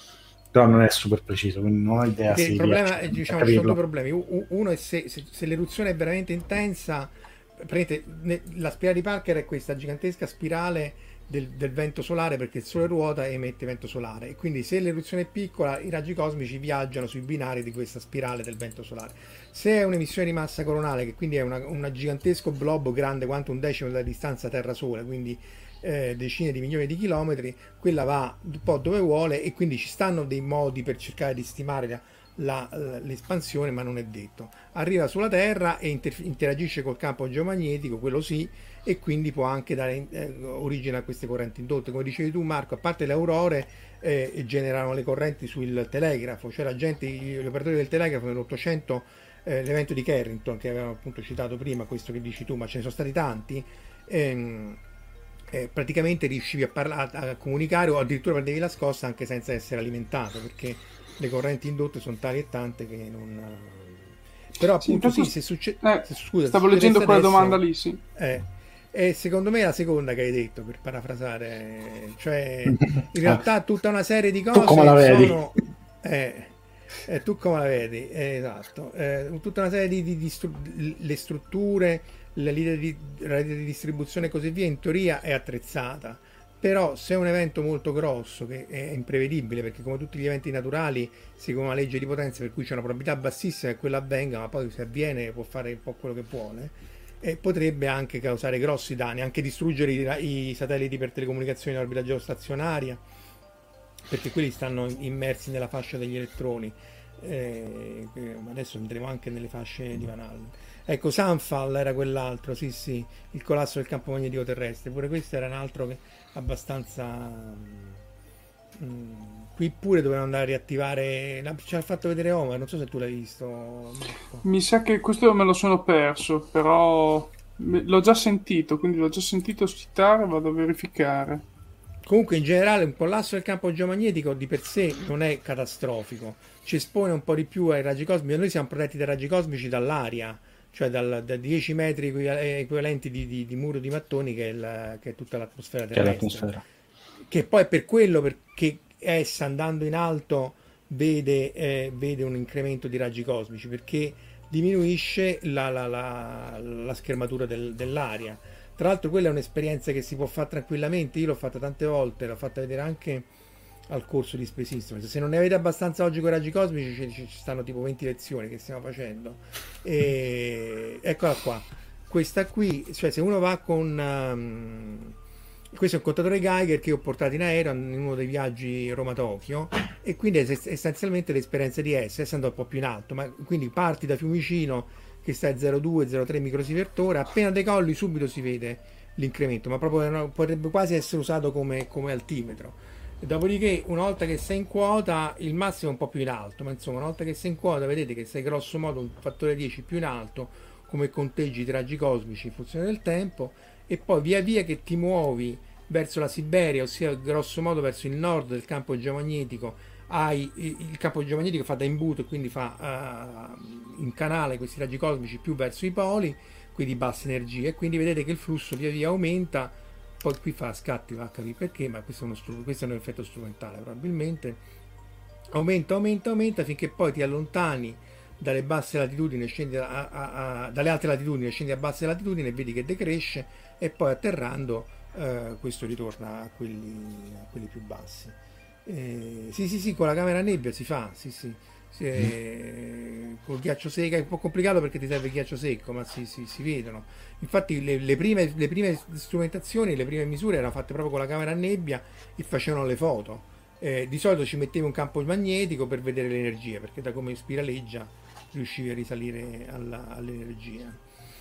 però non è super preciso, quindi non ho idea se il problema riesce è, a diciamo, ci sono due capirlo. problemi. Uno è se, se, se l'eruzione è veramente intensa, prendete, ne- la spirale di Parker è questa gigantesca spirale del, del vento solare, perché il Sole ruota e emette vento solare, e quindi se l'eruzione è piccola i raggi cosmici viaggiano sui binari di questa spirale del vento solare. Se è un'emissione di massa coronale, che quindi è una, un gigantesco globo grande quanto un decimo della distanza Terra-Sole, quindi eh, decine di milioni di chilometri, quella va un po' dove vuole, e quindi ci stanno dei modi per cercare di stimare la, la, l'espansione, ma non è detto. Arriva sulla Terra e inter- interagisce col campo geomagnetico, quello sì, e quindi può anche dare eh, origine a queste correnti indotte. Come dicevi tu, Marco, a parte le aurore eh, generano le correnti sul telegrafo, cioè la gente, gli operatori del telegrafo nell'Ottocento, eh, l'evento di Carrington che avevamo appunto citato prima, questo che dici tu, ma ce ne sono stati tanti, ehm, eh, praticamente riuscivi a, parla- a comunicare, o addirittura prendevi la scossa anche senza essere alimentato, perché le correnti indotte sono tali e tante che non... Però appunto sì, sì, se succede... eh, Scusa, stavo se leggendo quella adesso, domanda lì, sì. Eh, e secondo me è la seconda che hai detto, per parafrasare, cioè in realtà tutta una serie di cose tu come la vedi? sono... Eh, eh, tu come la vedi? Eh, esatto. Eh, tutta una serie di, di, di stru- le strutture, la linea di, la linea di distribuzione e così via, in teoria è attrezzata. Però se è un evento molto grosso, che è imprevedibile, perché come tutti gli eventi naturali segue una legge di potenza per cui c'è una probabilità bassissima che quello avvenga, ma poi se avviene può fare un po' quello che vuole, e potrebbe anche causare grossi danni, anche distruggere i, i satelliti per telecomunicazioni in orbita geostazionaria, perché quelli stanno immersi nella fascia degli elettroni. Eh, adesso andremo anche nelle fasce di Van Allen. Ecco, Sunfall era quell'altro, sì sì, il collasso del campo magnetico terrestre, pure questo era un altro che abbastanza mh, qui pure dovevano andare a riattivare, ci ha fatto vedere Omar, non so se tu l'hai visto, Marco. Mi sa che questo me lo sono perso, però l'ho già sentito, quindi l'ho già sentito citare, vado a verificare. Comunque in generale un collasso del campo geomagnetico di per sé non è catastrofico, ci espone un po' di più ai raggi cosmici. Noi siamo protetti dai raggi cosmici dall'aria, cioè dal, da dieci metri equivalenti di, di, di muro di mattoni che è, il, che è tutta l'atmosfera terrestre, che poi è per quello perché essa andando in alto vede, eh, vede un incremento di raggi cosmici, perché diminuisce la, la, la, la schermatura del, dell'aria. Tra l'altro quella è un'esperienza che si può fare tranquillamente, io l'ho fatta tante volte, l'ho fatta vedere anche al corso di Space Instruments. Se non ne avete abbastanza oggi con i raggi cosmici, ci, ci stanno tipo venti lezioni che stiamo facendo, e eccola qua, questa qui, cioè se uno va con um, questo è un contatore Geiger che ho portato in aereo in uno dei viaggi Roma-Tokyo, e quindi è essenzialmente l'esperienza di S, essendo un po' più in alto, ma quindi parti da Fiumicino che sta a zero virgola due zero virgola tre microsievert ora, appena decolli subito si vede l'incremento, ma proprio potrebbe quasi essere usato come, come altimetro. E dopodiché una volta che sei in quota il massimo è un po' più in alto, ma insomma una volta che sei in quota vedete che sei grosso modo un fattore dieci più in alto come conteggi di raggi cosmici in funzione del tempo, e poi via via che ti muovi verso la Siberia, ossia grosso modo verso il nord del campo geomagnetico, hai il campo geomagnetico fa da imbuto e quindi fa uh, in canale questi raggi cosmici più verso i poli, quindi bassa energia, e quindi vedete che il flusso via via aumenta. Poi qui fa scatti, va a capire perché, ma questo è, uno stru- questo è un effetto strumentale probabilmente. Aumenta, aumenta, aumenta finché poi ti allontani dalle basse latitudini, scendi a, a, a, dalle alte latitudini, scendi a basse latitudini e vedi che decresce, e poi atterrando eh, questo ritorna a quelli, a quelli più bassi. Eh, sì, sì, sì, con la camera nebbia si fa, sì, sì. Si, eh, col ghiaccio secco è un po' complicato perché ti serve il ghiaccio secco, ma si, si, si vedono. Infatti le, le, prime, le prime strumentazioni, le prime misure erano fatte proprio con la camera a nebbia e facevano le foto. Eh, di solito ci mettevi un campo magnetico per vedere l'energia, perché da come spiraleggia riuscivi a risalire alla, all'energia.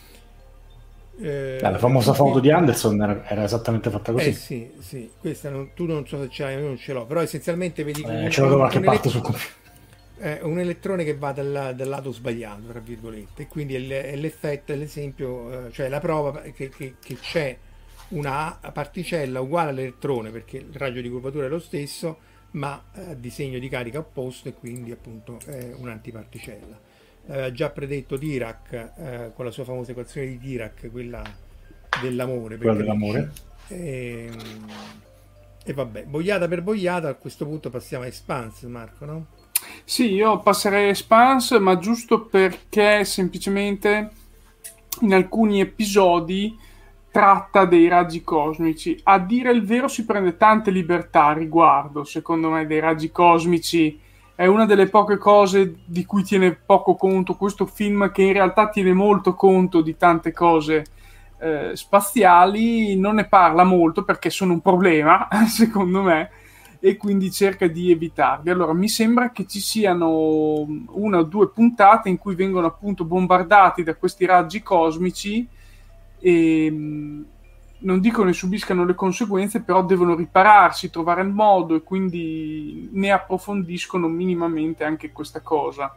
Eh, la famosa foto di Anderson era, era esattamente fatta così. Eh sì, sì, questa non, tu non so se ce l'hai, io non ce l'ho, però essenzialmente vedi eh, un, ce l'ho da qualche parte sul computer. È un elettrone che va dal, dal lato sbagliato, tra virgolette, e quindi è, è l'effetto, è l'esempio, eh, cioè la prova che, che, che c'è una particella uguale all'elettrone, perché il raggio di curvatura è lo stesso, ma a eh, disegno di carica opposto, e quindi appunto è un'antiparticella. L'aveva già predetto Dirac eh, con la sua famosa equazione di Dirac, quella dell'amore. Quella dell'amore. E, E vabbè, boiata per boiata, a questo punto passiamo a Expanse, Marco, no? Sì, io passerei a Expanse, ma giusto perché semplicemente in alcuni episodi tratta dei raggi cosmici. A dire il vero si prende tante libertà a riguardo, secondo me, dei raggi cosmici. È una delle poche cose di cui tiene poco conto questo film, che in realtà tiene molto conto di tante cose eh, spaziali. Non ne parla molto perché sono un problema, secondo me, e quindi cerca di evitarli. Allora, mi sembra che ci siano una o due puntate in cui vengono appunto bombardati da questi raggi cosmici e non dico ne subiscano le conseguenze, però devono ripararsi, trovare il modo, e quindi ne approfondiscono minimamente anche questa cosa.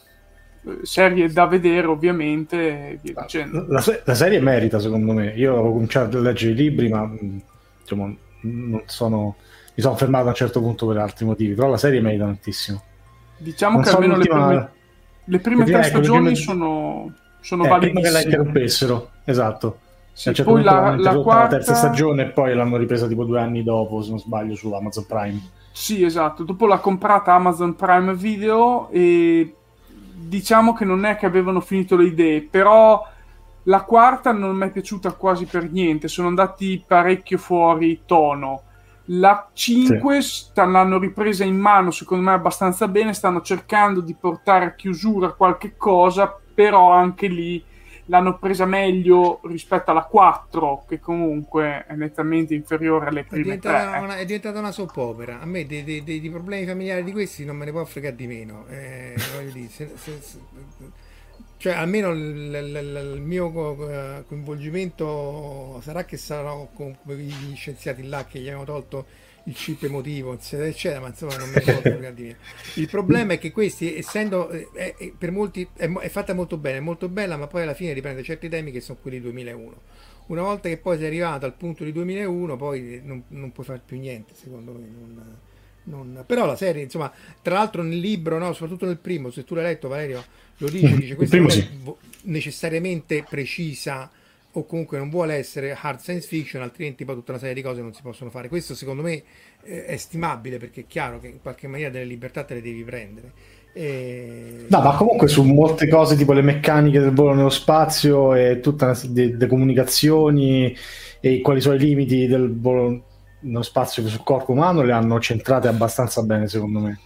Serie da vedere, ovviamente, via dicendo. La, la serie merita, secondo me. Io ho cominciato a leggere i libri, ma diciamo, non sono... mi sono fermato a un certo punto per altri motivi, però la serie merita tantissimo. Diciamo non che so almeno le l'ultima... prime, le prime le tre prime, stagioni prime... sono, sono eh, validissime. Prima che la interrompessero, esatto. Sì, a un certo poi punto la, l'hanno la quarta... la terza stagione e poi l'hanno ripresa tipo due anni dopo, se non sbaglio, su Amazon Prime. Sì, esatto. Dopo l'ha comprata Amazon Prime Video e diciamo che non è che avevano finito le idee, però la quarta non mi è piaciuta quasi per niente, sono andati parecchio fuori tono. La cinque sì. L'hanno ripresa in mano, secondo me abbastanza bene, stanno cercando di portare a chiusura qualche cosa, però anche lì l'hanno presa meglio rispetto alla quattro, che comunque è nettamente inferiore alle prime è diventata tre. Una, è diventata una soap opera. A me dei, dei, dei, dei problemi familiari di questi non me ne può fregare di meno. Eh, voglio dire, se, se, se, cioè almeno il, il, il mio coinvolgimento sarà che sarò come gli scienziati là che gli hanno tolto il chip emotivo, eccetera, eccetera, ma insomma non me ne può fregare di meno. Il problema è che questi, essendo è, è, per molti è, è fatta molto bene, è molto bella, ma poi alla fine riprende certi temi che sono quelli del duemilauno. Una volta che poi sei arrivato al punto di duemilauno, poi non, non puoi fare più niente, secondo me. Non, non... Però la serie, insomma, tra l'altro nel libro, no, soprattutto nel primo, se tu l'hai letto, Valerio, lo dice, dice questa non è sì. necessariamente precisa o comunque non vuole essere hard science fiction, altrimenti poi tutta una serie di cose non si possono fare. Questo secondo me eh, è stimabile, perché è chiaro che in qualche maniera delle libertà te le devi prendere. E... No, ma comunque su molte cose tipo le meccaniche del volo nello spazio e tutta una de, de comunicazioni e quali sono i limiti del volo nello spazio sul corpo umano le hanno centrate abbastanza bene, secondo me.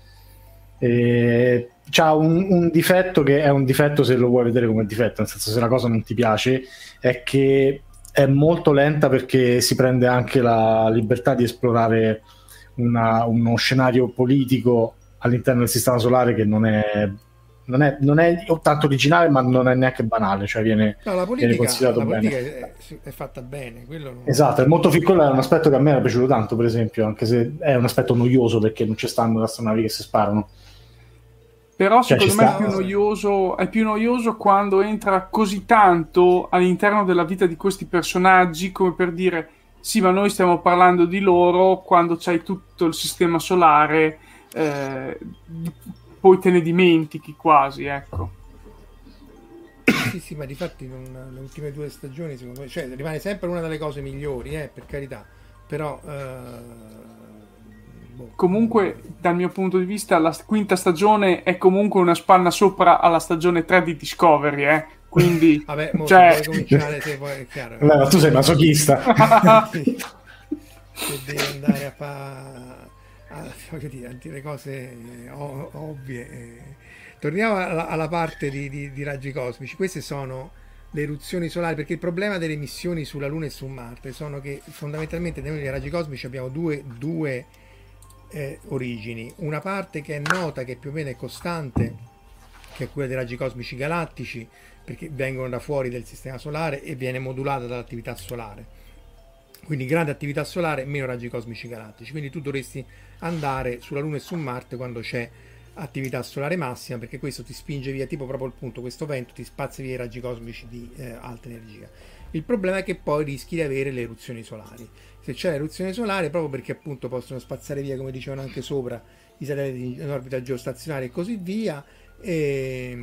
E c'ha un, un difetto che è un difetto se lo vuoi vedere come difetto, nel senso, se la cosa non ti piace, è che è molto lenta, perché si prende anche la libertà di esplorare una, uno scenario politico all'interno del sistema solare che non è non è, non è tanto originale, ma non è neanche banale, cioè viene, no, la politica, viene considerato la politica bene. È, è fatta bene, quello non... Esatto, è molto piccolo, è un aspetto che a me era piaciuto tanto, per esempio, anche se è un aspetto noioso perché non ci stanno le astronavi che si sparano. Però cioè, secondo me sta... è, più noioso, è più noioso quando entra così tanto all'interno della vita di questi personaggi, come per dire sì, ma noi stiamo parlando di loro, quando c'hai tutto il sistema solare eh, poi te ne dimentichi quasi, ecco. Sì, sì, ma difatti non, le ultime due stagioni secondo me, cioè rimane sempre una delle cose migliori, eh, per carità, però eh... boh. Comunque dal mio punto di vista la quinta stagione è comunque una spanna sopra alla stagione tre di Discovery, eh, quindi vabbè, mo cioè... se vuoi cominciare, se vuoi, è chiaro, Beh, ma tu sei masochista. se devi andare a fare voglio dire, a dire cose ov- ovvie eh. Torniamo alla, alla parte di, di, di raggi cosmici. Queste sono le eruzioni solari, perché il problema delle missioni sulla Luna e su Marte sono che fondamentalmente noi nei raggi cosmici abbiamo due, due eh, origini. Una parte che è nota, che più o meno è costante, che è quella dei raggi cosmici galattici, perché vengono da fuori del sistema solare e viene modulata dall'attività solare. Quindi grande attività solare, meno raggi cosmici galattici. Quindi tu dovresti andare sulla Luna e su Marte quando c'è attività solare massima, perché questo ti spinge via, tipo proprio il punto, questo vento ti spazza via i raggi cosmici di eh, alta energia. Il problema è che poi rischi di avere le eruzioni solari. Se c'è l'eruzione solare, proprio perché appunto possono spazzare via, come dicevano anche sopra, i satelliti in orbita geostazionaria e così via, e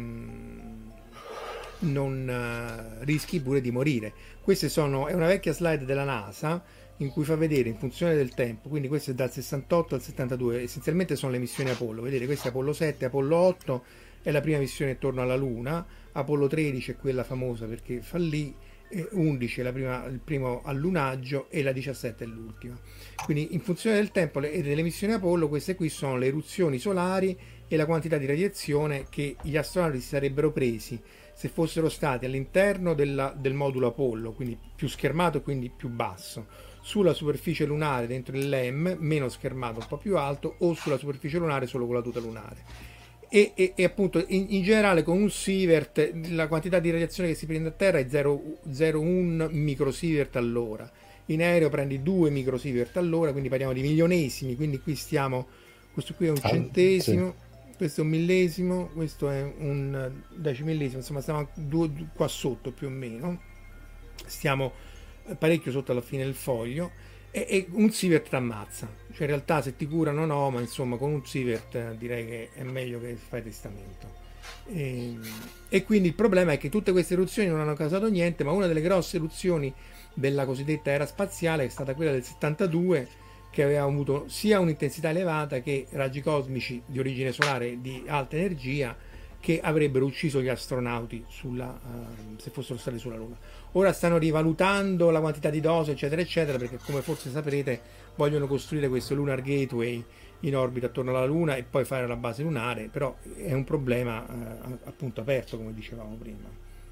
non uh, rischi pure di morire. Queste sono, è una vecchia slide della NASA in cui fa vedere in funzione del tempo, quindi questo è dal sessantotto al settantadue, essenzialmente sono le missioni Apollo, vedete questa è Apollo sette, Apollo otto è la prima missione attorno alla Luna, Apollo tredici è quella famosa perché fallì, undici è la prima, il primo allunaggio e la diciassette è l'ultima. Quindi in funzione del tempo e delle missioni Apollo, queste qui sono le eruzioni solari e la quantità di radiazione che gli astronauti si sarebbero presi se fossero stati all'interno della, del modulo Apollo, quindi più schermato e quindi più basso, sulla superficie lunare dentro il L E M, meno schermato, un po' più alto, o sulla superficie lunare solo con la tuta lunare. E, e, e appunto in, in generale con un sievert la quantità di radiazione che si prende a terra è zero virgola uno microsievert all'ora, in aereo prendi due microsievert all'ora, quindi parliamo di milionesimi, quindi qui stiamo, questo qui è un centesimo, sì. Questo è un millesimo, questo è un decimillesimo, insomma stiamo due, qua sotto più o meno, stiamo parecchio sotto alla fine del foglio. E, e un sievert ti ammazza, cioè in realtà se ti curano no, ma insomma con un sievert eh, direi che è meglio che fai testamento. E, e quindi il problema è che tutte queste eruzioni non hanno causato niente, ma una delle grosse eruzioni della cosiddetta era spaziale è stata quella del settantadue, che aveva avuto sia un'intensità elevata che raggi cosmici di origine solare di alta energia che avrebbero ucciso gli astronauti sulla, uh, se fossero stati sulla Luna. Ora stanno rivalutando la quantità di dose eccetera eccetera, perché come forse saprete vogliono costruire questo Lunar Gateway in orbita attorno alla Luna e poi fare la base lunare, però è un problema uh, appunto aperto, come dicevamo prima.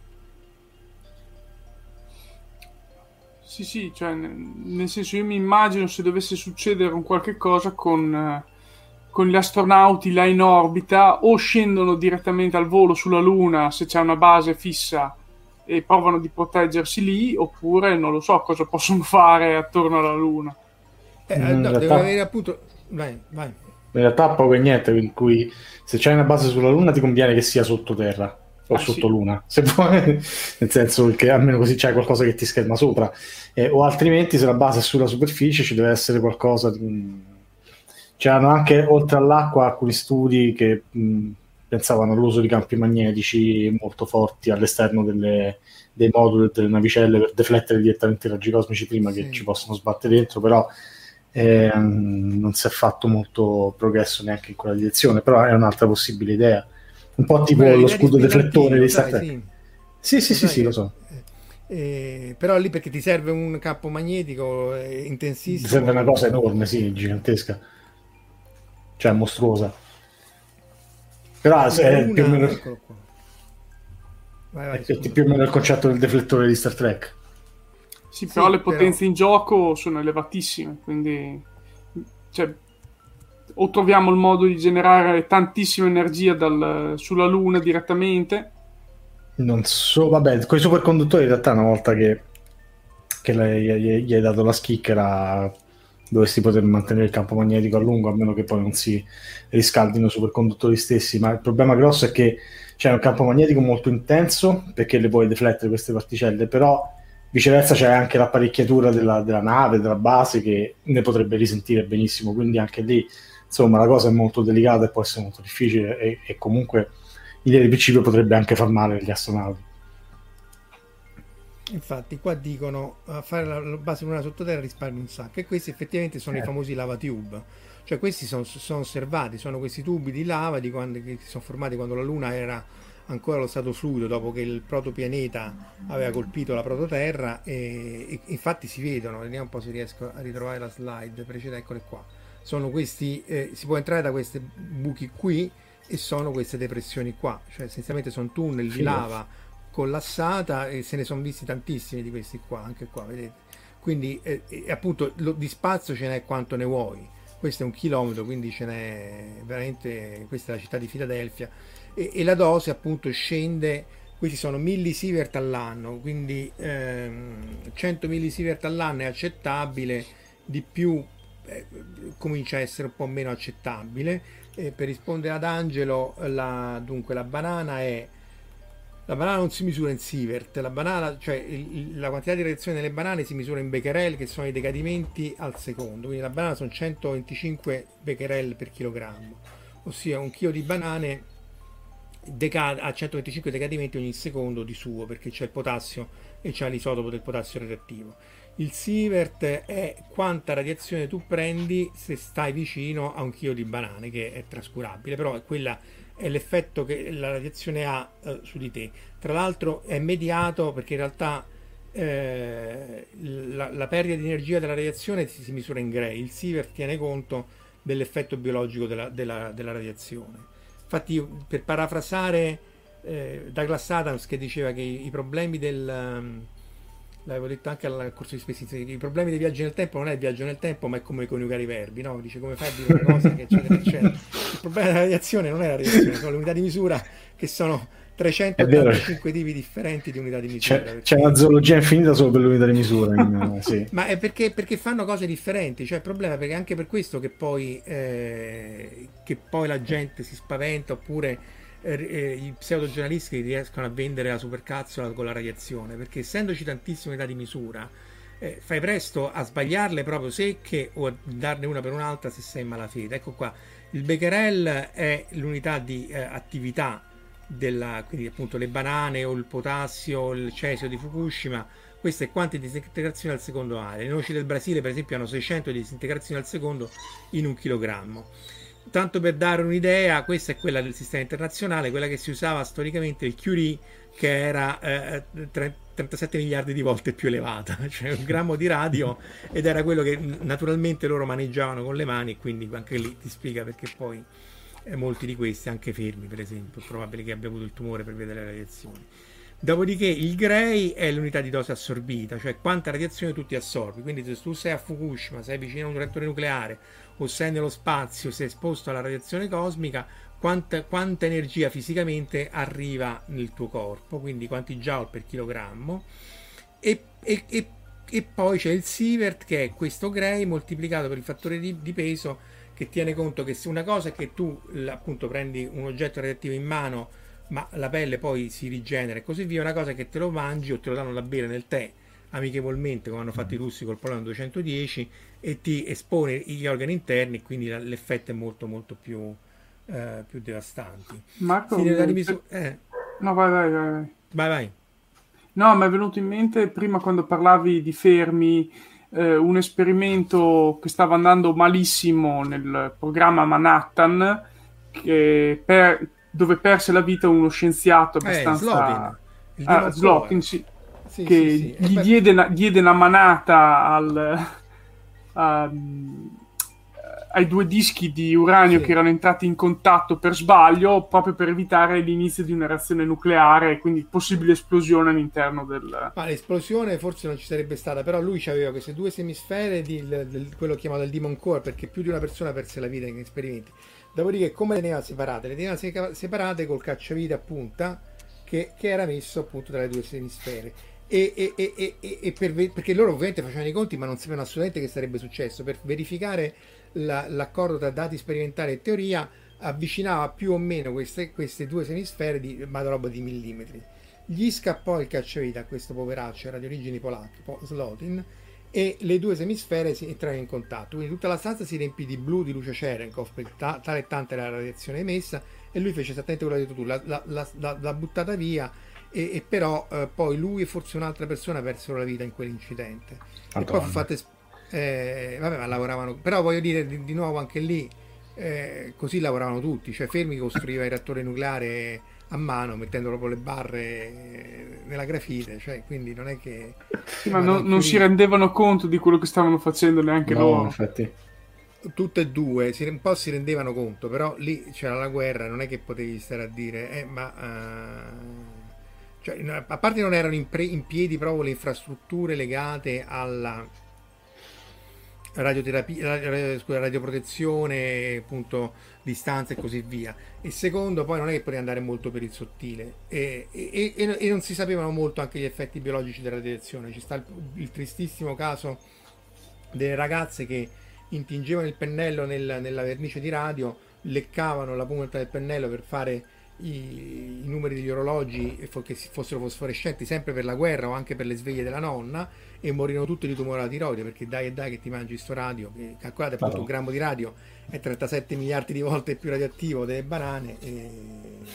Sì sì, cioè nel senso, io mi immagino se dovesse succedere un qualche cosa con... Uh... con gli astronauti là in orbita, o scendono direttamente al volo sulla Luna se c'è una base fissa e provano di proteggersi lì, oppure non lo so cosa possono fare attorno alla Luna. Eh, no, realtà, deve avere appunto... Vai, vai. In realtà poco e niente, in cui se c'è una base sulla Luna ti conviene che sia sottoterra o ah, sotto sì. Luna, se vuoi, nel senso che almeno così c'è qualcosa che ti scherma sopra, eh, o altrimenti se la base è sulla superficie ci deve essere qualcosa di... C'erano anche, oltre all'acqua, alcuni studi che mh, pensavano all'uso di campi magnetici molto forti all'esterno delle, dei moduli delle navicelle per deflettere direttamente i raggi cosmici prima sì. che ci possano sbattere dentro, però eh, non si è fatto molto progresso neanche in quella direzione, però è un'altra possibile idea. Un po' tipo Beh, lo scudo deflettore di Star Trek. Sì, sì, sì, sì, sì, lo so. Eh, però lì perché ti serve un campo magnetico eh, intensissimo. Ti serve una cosa enorme, sì, gigantesca. Cioè mostruosa, però è più o meno vai, vai, è più o meno il concetto del deflettore di Star Trek. Sì, però sì, le potenze però... in gioco sono elevatissime, quindi cioè, o troviamo il modo di generare tantissima energia dal, sulla Luna direttamente. Non so, vabbè, con i superconduttori in realtà una volta che, che lei, gli, gli hai dato la schicchera dovresti poter mantenere il campo magnetico a lungo, a meno che poi non si riscaldino i superconduttori stessi, ma il problema grosso è che c'è un campo magnetico molto intenso perché le puoi deflettere queste particelle, però viceversa c'è anche l'apparecchiatura della, della nave, della base, che ne potrebbe risentire benissimo, quindi anche lì insomma la cosa è molto delicata e può essere molto difficile e, e comunque in linea di principio potrebbe anche far male agli astronauti. Infatti qua dicono uh, fare la, la base lunare sottoterra risparmia un sacco, e questi effettivamente sono eh. i famosi lava tube, cioè questi sono, sono osservati, sono questi tubi di lava di quando, che si sono formati quando la Luna era ancora allo stato fluido, dopo che il protopianeta aveva colpito la prototerra, e, e infatti si vedono, vediamo un po' se riesco a ritrovare la slide precedente, eccole qua, sono questi, eh, si può entrare da questi buchi qui e sono queste depressioni qua, cioè essenzialmente sono tunnel di lava collassata, e se ne sono visti tantissimi di questi qua, anche qua vedete, quindi eh, eh, appunto lo, di spazio ce n'è quanto ne vuoi, questo è un chilometro, quindi ce n'è veramente, questa è la città di Filadelfia, e, e la dose appunto scende, questi sono millisievert all'anno, quindi ehm, cento millisievert all'anno è accettabile, di più eh, comincia a essere un po' meno accettabile. Eh, per rispondere ad Angelo, la, dunque la banana è La banana non si misura in sievert, la banana, cioè il, la quantità di radiazione nelle banane si misura in becquerel, che sono i decadimenti al secondo, quindi la banana sono centoventicinque becquerel per chilogrammo, ossia un chilo di banane decade, ha centoventicinque decadimenti ogni secondo di suo, perché c'è il potassio e c'è l'isotopo del potassio radioattivo. Il sievert è quanta radiazione tu prendi se stai vicino a un chilo di banane, che è trascurabile, però è quella è l'effetto che la radiazione ha eh, su di te. Tra l'altro è mediato perché in realtà eh, la, la perdita di energia della radiazione si, si misura in Gray. Il sievert tiene conto dell'effetto biologico della, della, della radiazione. Infatti io, per parafrasare eh, Douglas Adams, che diceva che i, i problemi del um, l'avevo detto anche al corso di Space, i problemi dei viaggi nel tempo non è il viaggio nel tempo, ma è come coniugare i verbi, no? Dice come fai a dire una cosa che eccetera eccetera. Il problema della radiazione non è la radiazione, sono le unità di misura, che sono trecentottantacinque tipi differenti di unità di misura. C'è, perché... c'è una zoologia infinita solo per l'unità di misura. In, sì. Ma è perché, perché fanno cose differenti, cioè il problema è perché anche per questo che poi, eh, che poi la gente si spaventa, oppure eh, i pseudogiornalisti riescono a vendere la supercazzola con la radiazione, perché essendoci tantissime unità di misura eh, fai presto a sbagliarle proprio secche o a darne una per un'altra se sei in malafede. Ecco qua, il becquerel è l'unità di eh, attività della, quindi appunto le banane o il potassio, il cesio di Fukushima. Questa è quante disintegrazioni al secondo area. Le noci del Brasile per esempio hanno seicento disintegrazioni al secondo in un chilogrammo. Tanto per dare un'idea, questa è quella del sistema internazionale, quella che si usava storicamente, il Curie, che era eh, trentasette miliardi di volte più elevata, cioè un grammo di radio, ed era quello che naturalmente loro maneggiavano con le mani, e quindi anche lì ti spiega perché poi eh, molti di questi, anche fermi per esempio, è probabile che abbia avuto il tumore per via delle radiazioni. Dopodiché il Gray è l'unità di dose assorbita, cioè quanta radiazione tu ti assorbi. Quindi se tu sei a Fukushima, sei vicino a un reattore nucleare o sei nello spazio, sei esposto alla radiazione cosmica, quanta, quanta energia fisicamente arriva nel tuo corpo, quindi quanti joule per chilogrammo. E, e, e, e poi c'è il sievert, che è questo Gray moltiplicato per il fattore di, di peso, che tiene conto che se una cosa è che tu appunto prendi un oggetto radioattivo in mano, ma la pelle poi si rigenera e così via, una cosa che te lo mangi o te lo danno da bere nel tè amichevolmente, come hanno fatto i russi col polonio duecentodieci, e ti espone gli organi interni, quindi l'effetto è molto molto più, eh, più devastante. Marco, sì, mi... misu- eh. no vai vai vai vai vai no, mi è venuto in mente prima quando parlavi di Fermi eh, un esperimento che stava andando malissimo nel programma Manhattan, che per dove perse la vita uno scienziato abbastanza eh, Slotin, ah, Slotin sì, sì, che sì, sì. gli per... diede, una, diede una manata al, um, ai due dischi di uranio sì. che erano entrati in contatto per sbaglio, proprio per evitare l'inizio di una reazione nucleare e quindi possibile esplosione all'interno del... Ma l'esplosione forse non ci sarebbe stata, però lui aveva queste due semisfere di del, del, quello chiamato il Demon Core, perché più di una persona perse la vita in esperimenti. Dopodiché come le teneva separate? Le teneva separate col cacciavite a punta che, che era messo appunto tra le due semisfere e, e, e, e, e per, perché loro ovviamente facevano i conti ma non sapevano assolutamente che sarebbe successo. Per verificare la, l'accordo tra dati sperimentali e teoria avvicinava più o meno queste, queste due semisfere di, ma da roba di millimetri. Gli scappò il cacciavite a questo poveraccio, era di origini polacche, Slotin, e le due semisfere si entrarono in contatto, quindi tutta la stanza si riempì di blu di luce Cherenkov, per ta- tale e tanta era la radiazione emessa, e lui fece esattamente quello che hai detto tu, l'ha, l'ha, l'ha, l'ha buttata via, e, e però eh, poi lui e forse un'altra persona persero la vita in quell'incidente. Madonna. E poi fu fatte eh, vabbè, ma lavoravano, però voglio dire di, di nuovo anche lì eh, così lavoravano tutti, cioè Fermi costruiva il reattore nucleare a mano mettendo proprio le barre nella grafite, cioè quindi non è che sì, ma non, non si rendevano conto di quello che stavano facendo neanche no, loro. Infatti tutte e due si, un po' si rendevano conto, però lì c'era la guerra, non è che potevi stare a dire eh, ma uh, cioè, a parte non erano in, pre, in piedi proprio le infrastrutture legate alla radioterapia, radio, scusa, radioprotezione, appunto distanza e così via, e secondo poi non è che potevi andare molto per il sottile e, e, e, e non si sapevano molto anche gli effetti biologici della radiazione. Ci sta il, il tristissimo caso delle ragazze che intingevano il pennello nel, nella vernice di radio, leccavano la punta del pennello per fare i, i numeri degli orologi che fossero fosforescenti, sempre per la guerra o anche per le sveglie della nonna, e morirono tutte di tumore alla tiroide, perché dai e dai che ti mangi sto radio, che, calcolate appunto un grammo di radio è trentasette miliardi di volte più radioattivo delle banane. E,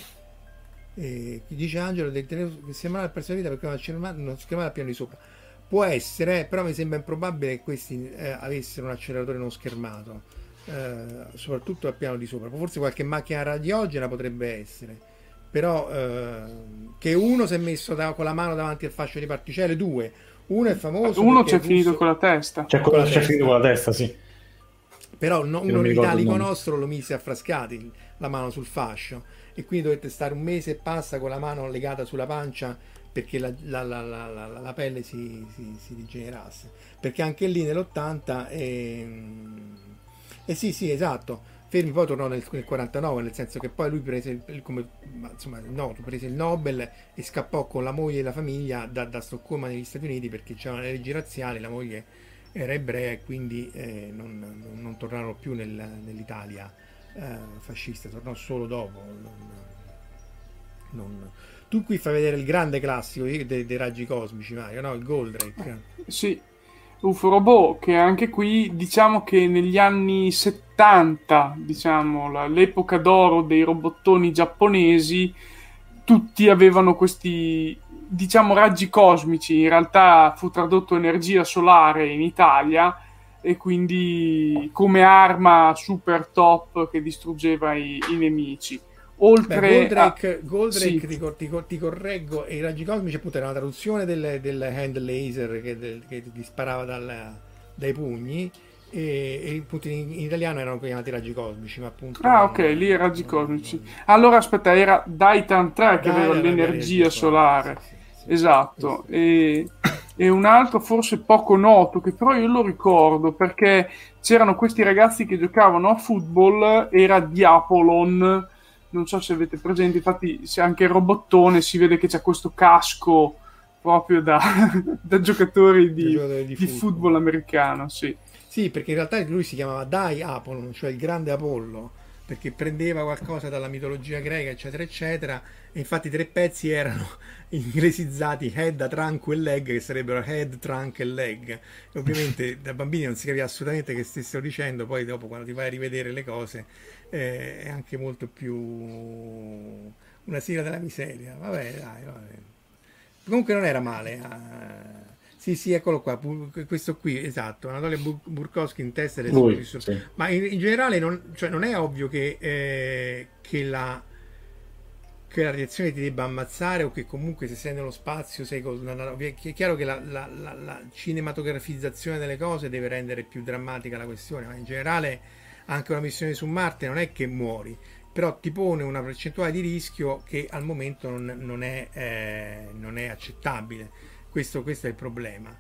e dice Angelo del telefono che sembrava la persa la vita perché non si chiamava piano di sopra. può essere, però mi sembra improbabile che questi eh, avessero un acceleratore non schermato, eh, soprattutto al piano di sopra. Forse qualche macchina radiogena potrebbe essere, però eh, che uno si è messo da, con la mano davanti al fascio di particelle, due, uno è famoso, uno c'è russo, finito con la testa, c'è, con la c'è finito con la testa, sì. Però no, uno non mi italico nostro lo mise a Frascati, la mano sul fascio, e quindi dovette stare un mese e passa con la mano legata sulla pancia perché la, la, la, la, la, la pelle si, si, si rigenerasse, perché anche lì nell'ottanta e eh, sì sì esatto, Fermi poi tornò nel, nel quarantanove, nel senso che poi lui prese il, il, come, insomma, no, prese il Nobel e scappò con la moglie e la famiglia da, da Stoccolma negli Stati Uniti perché c'erano le leggi razziali, la moglie era ebrea e quindi eh, non, non, non tornarono più nel, nell'Italia eh, fascista, tornò solo dopo. Non, non... Tu qui fai vedere il grande classico dei, dei raggi cosmici, Mario, no? Il Goldrake. Sì, U F O Robot, che anche qui diciamo che negli anni settanta, diciamo, la, l'epoca d'oro dei robottoni giapponesi, tutti avevano questi, diciamo, raggi cosmici. In realtà fu tradotto energia solare in Italia e quindi come arma super top che distruggeva i, i nemici. Oltre Beh, Goldrake, a... Goldrake sì. ti, ti, ti correggo, e i raggi cosmici appunto era una traduzione del, del hand laser che, del, che ti sparava dal, dai pugni, e, e appunto in, in italiano erano chiamati raggi cosmici, ma appunto Ah, ok, lì i raggi cosmici. Allora aspetta, era Daitan tre che aveva l'energia solare. Sì, sì, sì, esatto. sì. E, e un altro forse poco noto, che però io lo ricordo perché c'erano questi ragazzi che giocavano a football, era Diapolon. Non so se avete presente, infatti se anche il robottone si vede che c'è questo casco proprio da, da giocatori di, di, di football. football americano, sì. Sì, perché in realtà lui si chiamava Dai Apollon, cioè il grande Apollo, perché prendeva qualcosa dalla mitologia greca, eccetera, eccetera, e infatti i tre pezzi erano inglesizzati head, trunk e leg, che sarebbero head, trunk e leg. E ovviamente da bambini non si capiva assolutamente che stessero dicendo, poi dopo quando ti vai a rivedere le cose eh, è anche molto più una sigla della miseria. Vabbè, dai, vabbè. Comunque non era male. Eh. Sì, sì, eccolo qua, questo qui, esatto, Anatoly Burkovsky in testa del Lui, sì. Ma in, in generale non, cioè non è ovvio che, eh, che, la, che la radiazione ti debba ammazzare, o che comunque se sei nello spazio sei con, è chiaro che la, la, la, la cinematografizzazione delle cose deve rendere più drammatica la questione, ma in generale anche una missione su Marte non è che muori, però ti pone una percentuale di rischio che al momento non, non, è, eh, non è accettabile. Questo, questo è il problema,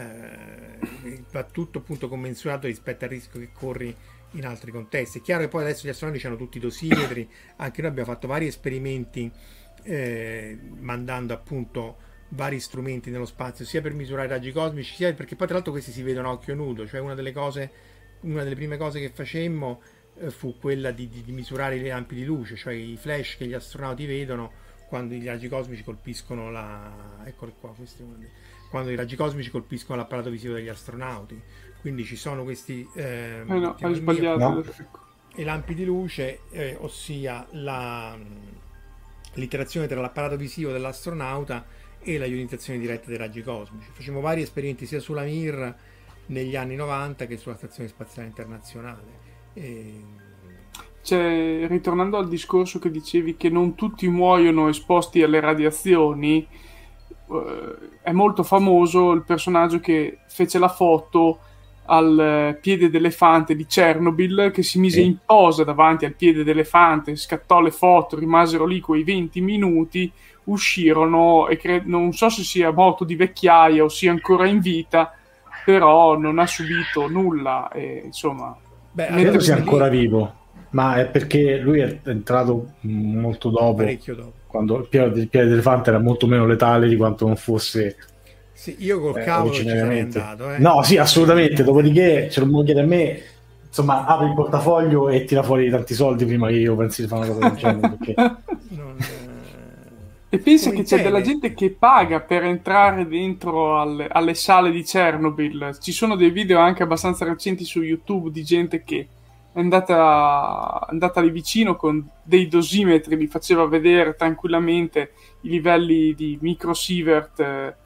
eh, va tutto appunto commensurato rispetto al rischio che corri in altri contesti. È chiaro che poi adesso gli astronomi hanno tutti i dosimetri, anche noi abbiamo fatto vari esperimenti eh, mandando appunto vari strumenti nello spazio, sia per misurare i raggi cosmici, sia perché poi tra l'altro questi si vedono a occhio nudo, cioè una delle cose, una delle prime cose che facemmo eh, fu quella di, di, di misurare i lampi di luce, cioè i flash che gli astronauti vedono quando i raggi cosmici colpiscono la eccoli qua, questi, quando i raggi cosmici colpiscono l'apparato visivo degli astronauti, quindi ci sono questi eh, eh no, hai sbagliato no. i lampi di luce, eh, ossia la, l'interazione tra l'apparato visivo dell'astronauta e la ionizzazione diretta dei raggi cosmici. Facciamo vari esperimenti sia sulla Mir negli anni novanta che sulla Stazione Spaziale Internazionale. E... Cioè, ritornando al discorso che dicevi che non tutti muoiono esposti alle radiazioni, eh, è molto famoso il personaggio che fece la foto al piede d'elefante di Chernobyl, che si mise in posa davanti al piede d'elefante, scattò le foto, rimasero lì quei venti minuti, uscirono e cre- non so se sia morto di vecchiaia o sia ancora in vita, però non ha subito nulla e, insomma... Beh, credo sia ancora lì... vivo. Ma è perché lui è entrato molto dopo, parecchio dopo, quando il piede, il piede d'elefante era molto meno letale di quanto non fosse. Sì, io col eh, cavolo ci sarei andato, eh. No, sì, assolutamente. Dopodiché, se lo chiede a me, insomma, apri il portafoglio e tira fuori tanti soldi prima che io pensi di fare una cosa del genere. Perché... non, eh... E pensa che c'è della gente che paga per entrare dentro alle, alle sale di Chernobyl. Ci sono dei video anche abbastanza recenti su YouTube di gente che è andata, è andata lì vicino con dei dosimetri, li faceva vedere tranquillamente i livelli di microsievert eh,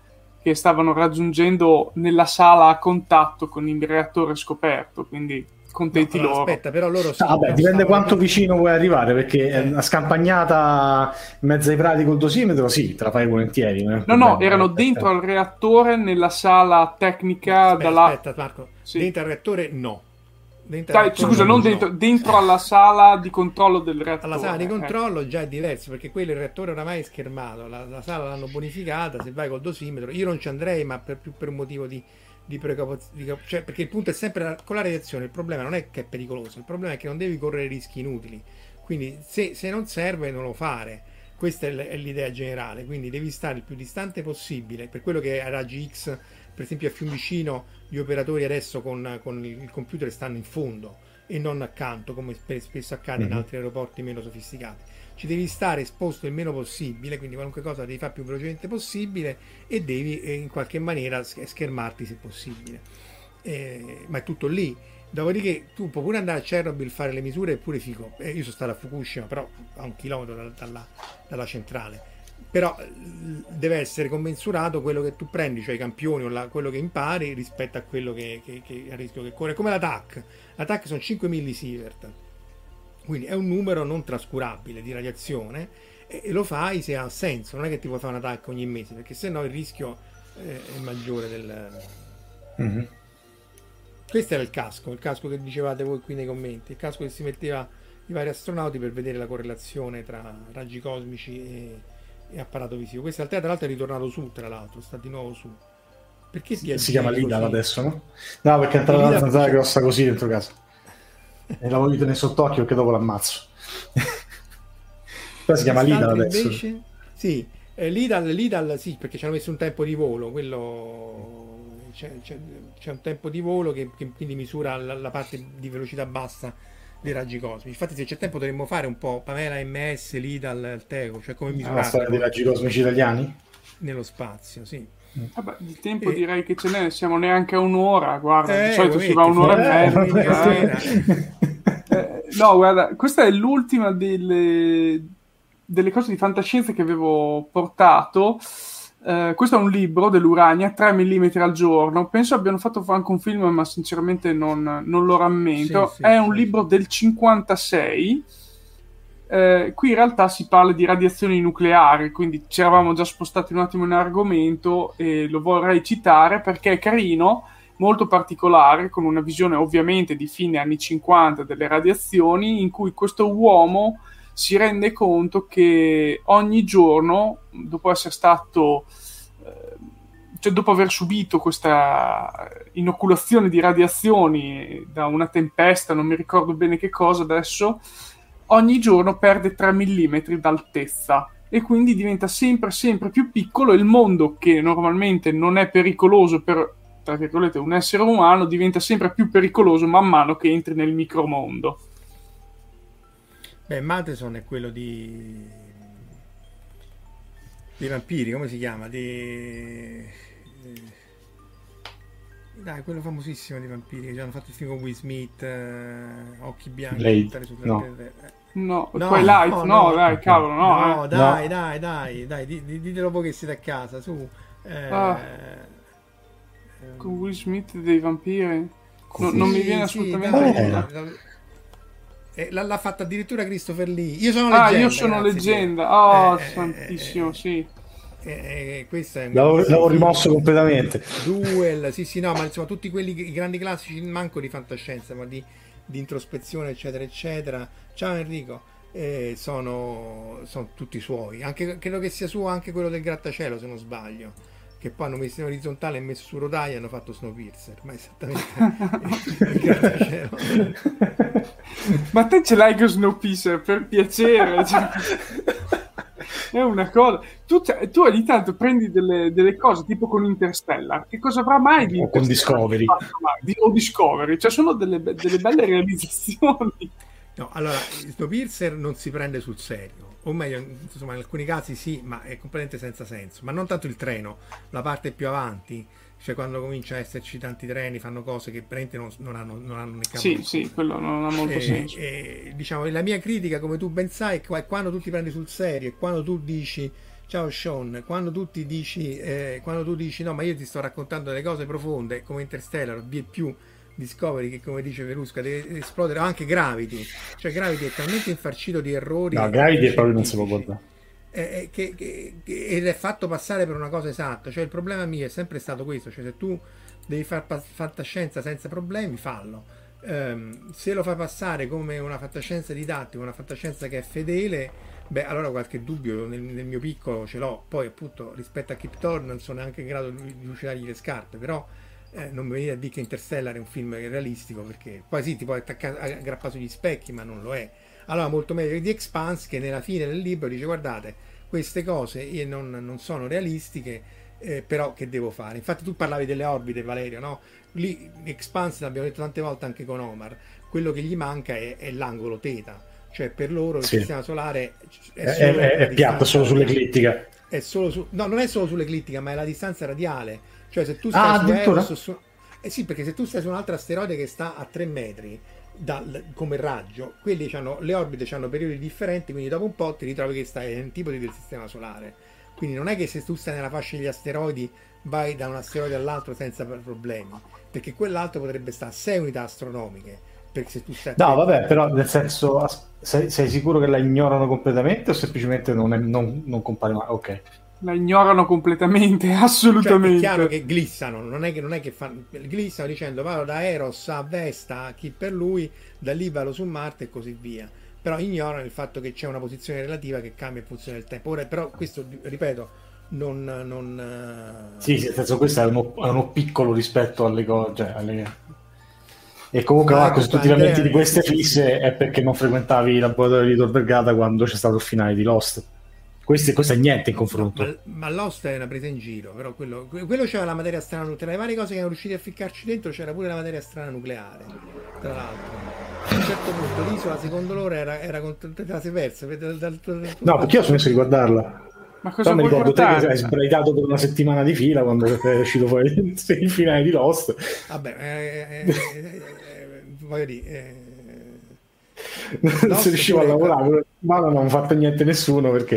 che stavano raggiungendo nella sala a contatto con il reattore scoperto, quindi contenti no, loro. Aspetta, però loro sì, ah, vabbè, dipende quanto vicino vuoi arrivare, perché eh. una scampagnata in mezzo ai prati col dosimetro sì, te la fai volentieri. No, no, no, erano dentro al reattore nella sala tecnica. Aspetta, dalla... aspetta Marco, sì. Dentro al reattore no. Dentro Dai, scusa, non dentro, no. dentro alla sala di controllo del reattore. Alla sala di controllo eh. già è diverso, perché quello il reattore oramai è schermato, la, la sala l'hanno bonificata, se vai col dosimetro, io non ci andrei, ma per, più per un motivo di, di precauzione, cioè, perché il punto è sempre la, con la radiazione, il problema non è che è pericoloso, il problema è che non devi correre rischi inutili, quindi se, se non serve non lo fare. Questa è, l- è l'idea generale, quindi devi stare il più distante possibile, per quello che a raggi X, per esempio a Fiumicino, gli operatori adesso con, con il computer stanno in fondo e non accanto, come spesso accade mm-hmm. in altri aeroporti meno sofisticati. Ci devi stare esposto il meno possibile, quindi qualunque cosa devi fare più velocemente possibile e devi eh, in qualche maniera schermarti se possibile. Eh, ma è tutto lì. Dopodiché tu puoi pure andare a Chernobyl, fare le misure, è pure figo. Eh, io sono stato a Fukushima, però a un chilometro da, dalla, dalla centrale. Però deve essere commensurato quello che tu prendi, cioè i campioni o la, quello che impari rispetto a quello che, che, che a rischio che corre. Come la T A C. La T A C sono cinque millisievert, quindi è un numero non trascurabile di radiazione e, e lo fai se ha senso. Non è che ti puoi fare una T A C ogni mese, perché sennò il rischio eh, è maggiore del... Mm-hmm. Questo era il casco, il casco che dicevate voi qui nei commenti, il casco che si metteva i vari astronauti per vedere la correlazione tra raggi cosmici e, e apparato visivo. Questo tra l'altro è ritornato su, tra l'altro, sta di nuovo su. Perché si, si chiama Lidal adesso, no? No, perché è entrata una zanzara grossa così dentro casa. E l'avevo visto nel sottocchio perché dopo l'ammazzo. Poi si chiama Lidal adesso. Invece? Sì, eh, Lidal, Lidal sì, perché ci hanno messo un tempo di volo, quello... C'è, c'è, c'è un tempo di volo che, che quindi misura la, la parte di velocità bassa dei raggi cosmici. Infatti se c'è tempo dovremmo fare un po' Pamela M S, Lidal, il Teco, cioè come misurare la storia dei raggi cosmici italiani nello spazio, sì. Vabbè, il tempo e... direi che ce n'è, siamo neanche a un'ora, guarda, eh, di solito si va a un'ora eh, e mezza. Eh, no, guarda, questa è l'ultima delle, delle cose di fantascienza che avevo portato. Uh, questo è un libro dell'Urania, tre millimetri al giorno. Penso abbiano fatto anche un film, ma sinceramente non, non lo rammento. Sì, sì, è un sì. libro del cinquantasei. Uh, qui in realtà si parla di radiazioni nucleari, quindi ci eravamo già spostati un attimo in argomento e lo vorrei citare perché è carino, molto particolare, con una visione ovviamente di fine anni cinquanta delle radiazioni, in cui questo uomo si rende conto che ogni giorno, dopo essere stato, eh, cioè dopo aver subito questa inoculazione di radiazioni da una tempesta, non mi ricordo bene che cosa adesso, ogni giorno perde tre millimetri d'altezza e quindi diventa sempre sempre più piccolo e il mondo, che normalmente non è pericoloso per, tra virgolette, un essere umano, diventa sempre più pericoloso man mano che entri nel micromondo. Beh, Matheson è quello di dei vampiri, come si chiama? Di... Dai, quello famosissimo dei vampiri che ci hanno fatto il film con Will Smith, eh, occhi bianchi. Su no. No, no, Twilight, no, no, no, dai, cavolo, no. No, eh. dai, no. dai, dai, dai, ditelo voi che siete a casa, su. Eh, ah, con Will Smith dei vampiri? No, sì, non mi viene assolutamente... Sì, dai, dai, Eh, l'ha, l'ha fatta addirittura Christopher Lee. Io sono leggenda. Ah, io sono grazie, leggenda. Oh, eh, santissimo, eh, sì. Eh, eh, questo è un l'avevo, l'avevo rimosso completamente. Duel, sì, sì, no, ma insomma, tutti quelli, i grandi classici, manco di fantascienza, ma di, di introspezione, eccetera, eccetera. Ciao Enrico. Eh, sono, sono tutti suoi. Anche, credo che sia suo anche quello del grattacielo, se non sbaglio. Che poi hanno messo in orizzontale e messo su rotaia e hanno fatto Snowpiercer, ma esattamente il grattacielo. Ma te ce l'hai con Snowpiercer, per piacere, cioè, è una cosa. Tu, tu ogni tanto prendi delle, delle cose tipo con Interstellar, che cosa avrà mai di o con Discovery di, o Discovery, cioè sono delle, delle belle realizzazioni. No, allora Snowpiercer non si prende sul serio, o meglio, insomma, in alcuni casi sì, ma è completamente senza senso. Ma non tanto il treno, la parte più avanti, cioè quando comincia a esserci tanti treni, fanno cose che veramente non, non hanno non hanno né capo. Sì, sì, quello non ha molto e, senso. E, diciamo, la mia critica, come tu ben sai, è quando tu ti prendi sul serio e quando tu dici ciao Sean, quando tu ti dici eh, quando tu dici no, ma io ti sto raccontando delle cose profonde come Interstellar, vi più Discovery, che come dice Verusca deve esplodere, anche Gravity, cioè Gravity è talmente infarcito di errori, no, Gravity è proprio non si può guardare, eh, che, che, che, ed è fatto passare per una cosa esatta. Cioè il problema mio è sempre stato questo, cioè se tu devi fare fantascienza senza problemi, fallo. Um, se lo fai passare come una fantascienza didattica, una fantascienza che è fedele, beh, allora qualche dubbio nel, nel mio piccolo ce l'ho. Poi appunto rispetto a Kip Thorne non sono neanche in grado di lucidargli le scarpe, però eh, non mi venite a dire che Interstellar è un film realistico, perché poi sì, ti puoi attaccare aggrappare sugli specchi, ma non lo è. Allora molto meglio di Expanse, che nella fine del libro dice guardate, queste cose io non, non sono realistiche, eh, però che devo fare? Infatti tu parlavi delle orbite, Valerio, no? Lì Expanse, l'abbiamo detto tante volte anche con Omar, quello che gli manca è, è l'angolo teta, cioè per loro il sì. sistema solare è, è, è, è piatto, solo sull'eclittica, è solo su, no, non è solo sull'eclittica, ma è la distanza radiale, cioè se tu stai ah, su addirittura? Eros, su, eh sì, perché se tu stai su un altro asteroide che sta a tre metri dal, come raggio, quelli hanno, le orbite hanno periodi differenti, quindi dopo un po' ti ritrovi che stai ai antipodi del sistema solare. Quindi non è che se tu stai nella fascia degli asteroidi vai da un asteroide all'altro senza problemi, perché quell'altro potrebbe stare a sei unità astronomiche, perché se tu stai no vabbè, però nel senso, sei, sei sicuro che la ignorano completamente o semplicemente non, è, non, non compare mai? Ok, la ignorano completamente, assolutamente. Cioè, è chiaro che glissano, non è che, non è che fanno, glissano dicendo vado da Eros a Vesta, a chi per lui, da lì vado su Marte e così via, però ignorano il fatto che c'è una posizione relativa che cambia in funzione del tempo. Ora, però questo, ripeto, non... non sì, sì, nel senso questo è uno, è uno piccolo rispetto alle cose, cioè alle... E comunque Marco, se tu ti lamenti di queste fisse è perché non frequentavi il laboratorio di Tor Vergata quando c'è stato il finale di Lost. Questo, questo è niente in confronto. No, ma, ma Lost è una presa in giro, però quello, quello c'era la materia strana nucleare, le varie cose che erano riusciti a ficcarci dentro, c'era pure la materia strana nucleare, tra l'altro. A un certo punto l'isola, secondo loro, era, era con tutte le case perse. No, perché io ho smesso di guardarla. Ma cosa mi ricordo guardare? te che hai sbraitato per una settimana di fila quando è uscito fuori il finale di Lost. Vabbè, eh, eh, eh, eh, voglio dire... Eh, non si riusciva a lavorare, ma non hanno fatto niente nessuno perché...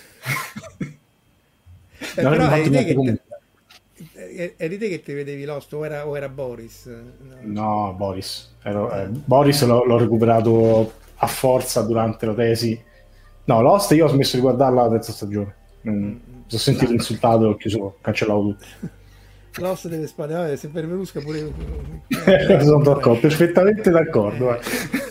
Eh, non però eri te, che te, eri te che ti vedevi Lost o era, o era Boris? No, no Boris. Ero, eh, Boris l'ho, l'ho recuperato a forza durante la tesi. No, Lost io ho smesso di guardarla la terza stagione. Mm. Mi sono sentito insultato e ho chiuso, cancellato tutto. Lost deve sparare, se per Verusca pure... sono d'accordo, perfettamente d'accordo. Eh.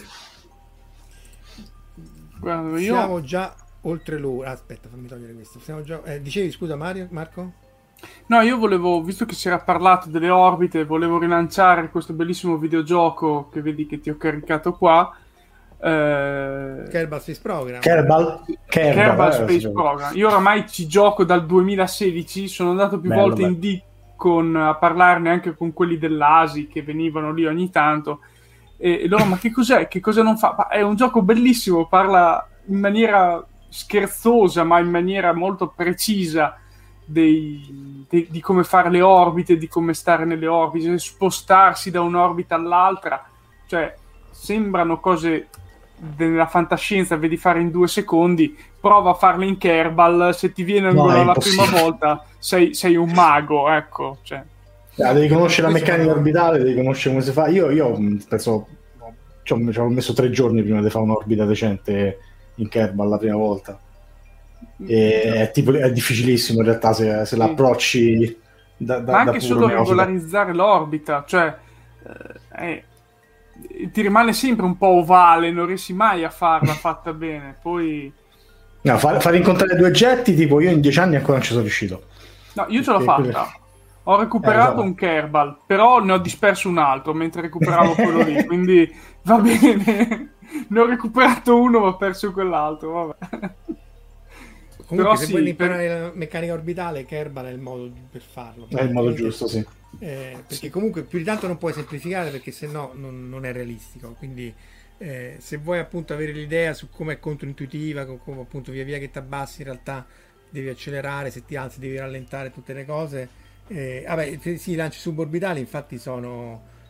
Guarda, io... Siamo già oltre l'ora. Aspetta, fammi togliere questo. Siamo già... eh, dicevi, scusa Mario, Marco? No, io volevo, visto che si era parlato delle orbite, volevo rilanciare questo bellissimo videogioco che vedi che ti ho caricato qua. Eh... Kerbal Space Program. Kerbal, Kerbal, Kerbal eh, Space sì. Program. Io oramai ci gioco dal duemilasedici, sono andato più bello, volte bello. in Deacon a parlarne anche con quelli dell'A S I che venivano lì ogni tanto. E, e loro, ma che cos'è? Che cosa non fa? Ma è un gioco bellissimo, parla in maniera scherzosa, ma in maniera molto precisa dei, dei, di come fare le orbite, di come stare nelle orbite, spostarsi da un'orbita all'altra. Cioè, sembrano cose della fantascienza, vedi fare in due secondi, prova a farle in Kerbal, se ti viene no, la prima volta sei, sei un mago, ecco. Cioè. Ah, devi conoscere la meccanica orbitale, devi conoscere come si fa. Io, io penso, ci ho, ci ho messo tre giorni prima di fare un'orbita decente in Kerbal la prima volta. E è, tipo, è difficilissimo in realtà se, se l'approcci da, da, ma anche da solo regolarizzare l'orbita, cioè eh, ti rimane sempre un po' ovale, non riesci mai a farla fatta bene. Poi no, far, far incontrare due oggetti, tipo io in dieci anni ancora non ci sono riuscito. No, io ce l'ho fatta. Quelle... Ho recuperato eh, un Kerbal, però ne ho disperso un altro mentre recuperavo quello lì, quindi va bene. Ne ho recuperato uno, ma ho perso quell'altro, vabbè. Comunque, però se sì, vuoi imparare per... la meccanica orbitale, Kerbal è il modo per farlo. È il modo giusto, sì. Eh, perché comunque più di tanto non puoi semplificare, perché se no non, non è realistico. Quindi eh, se vuoi appunto avere l'idea su come è controintuitiva, come appunto via via che ti abbassi in realtà devi accelerare, se ti alzi devi rallentare tutte le cose. Eh, vabbè, sì, i lanci suborbitali infatti sono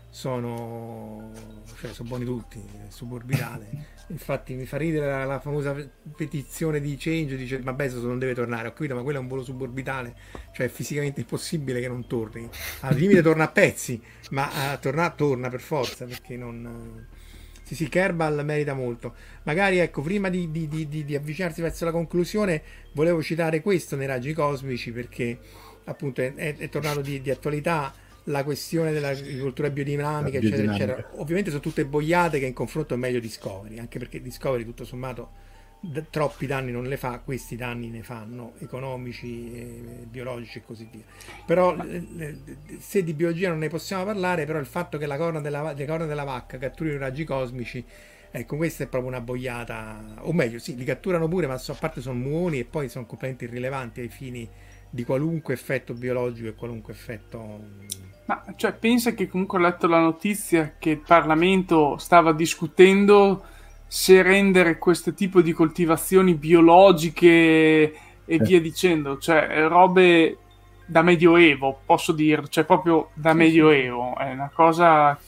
sono, cioè, sono buoni tutti, suborbitale. Infatti mi fa ridere la, la famosa petizione di Change, dice ma Bezos non deve tornare, ho capito, ma quello è un volo suborbitale, cioè è fisicamente impossibile che non torni, al limite torna a pezzi, ma a tornare torna per forza, perché non... Sì, sì, Kerbal merita molto. Magari, ecco, prima di, di, di, di avvicinarsi verso la conclusione, volevo citare questo nei raggi cosmici, perché appunto è, è, è tornato di, di attualità la questione dell'agricoltura biodinamica, eccetera, biodinamica. eccetera. Ovviamente sono tutte boiate che in confronto è meglio Discovery, anche perché Discovery tutto sommato d- troppi danni non le fa, questi danni ne fanno, economici, e biologici e così via. Però eh, se di biologia non ne possiamo parlare, però il fatto che la corna della, le corna della vacca catturino i raggi cosmici, ecco, questa è proprio una boiata, o meglio, sì, li catturano pure, ma so, a parte sono muoni e poi sono completamente irrilevanti ai fini di qualunque effetto biologico e qualunque effetto... Ma cioè, pensa che comunque ho letto la notizia che il Parlamento stava discutendo se rendere questo tipo di coltivazioni biologiche e Eh. via dicendo, cioè robe da medioevo, posso dire, cioè proprio da Sì, medioevo, è una cosa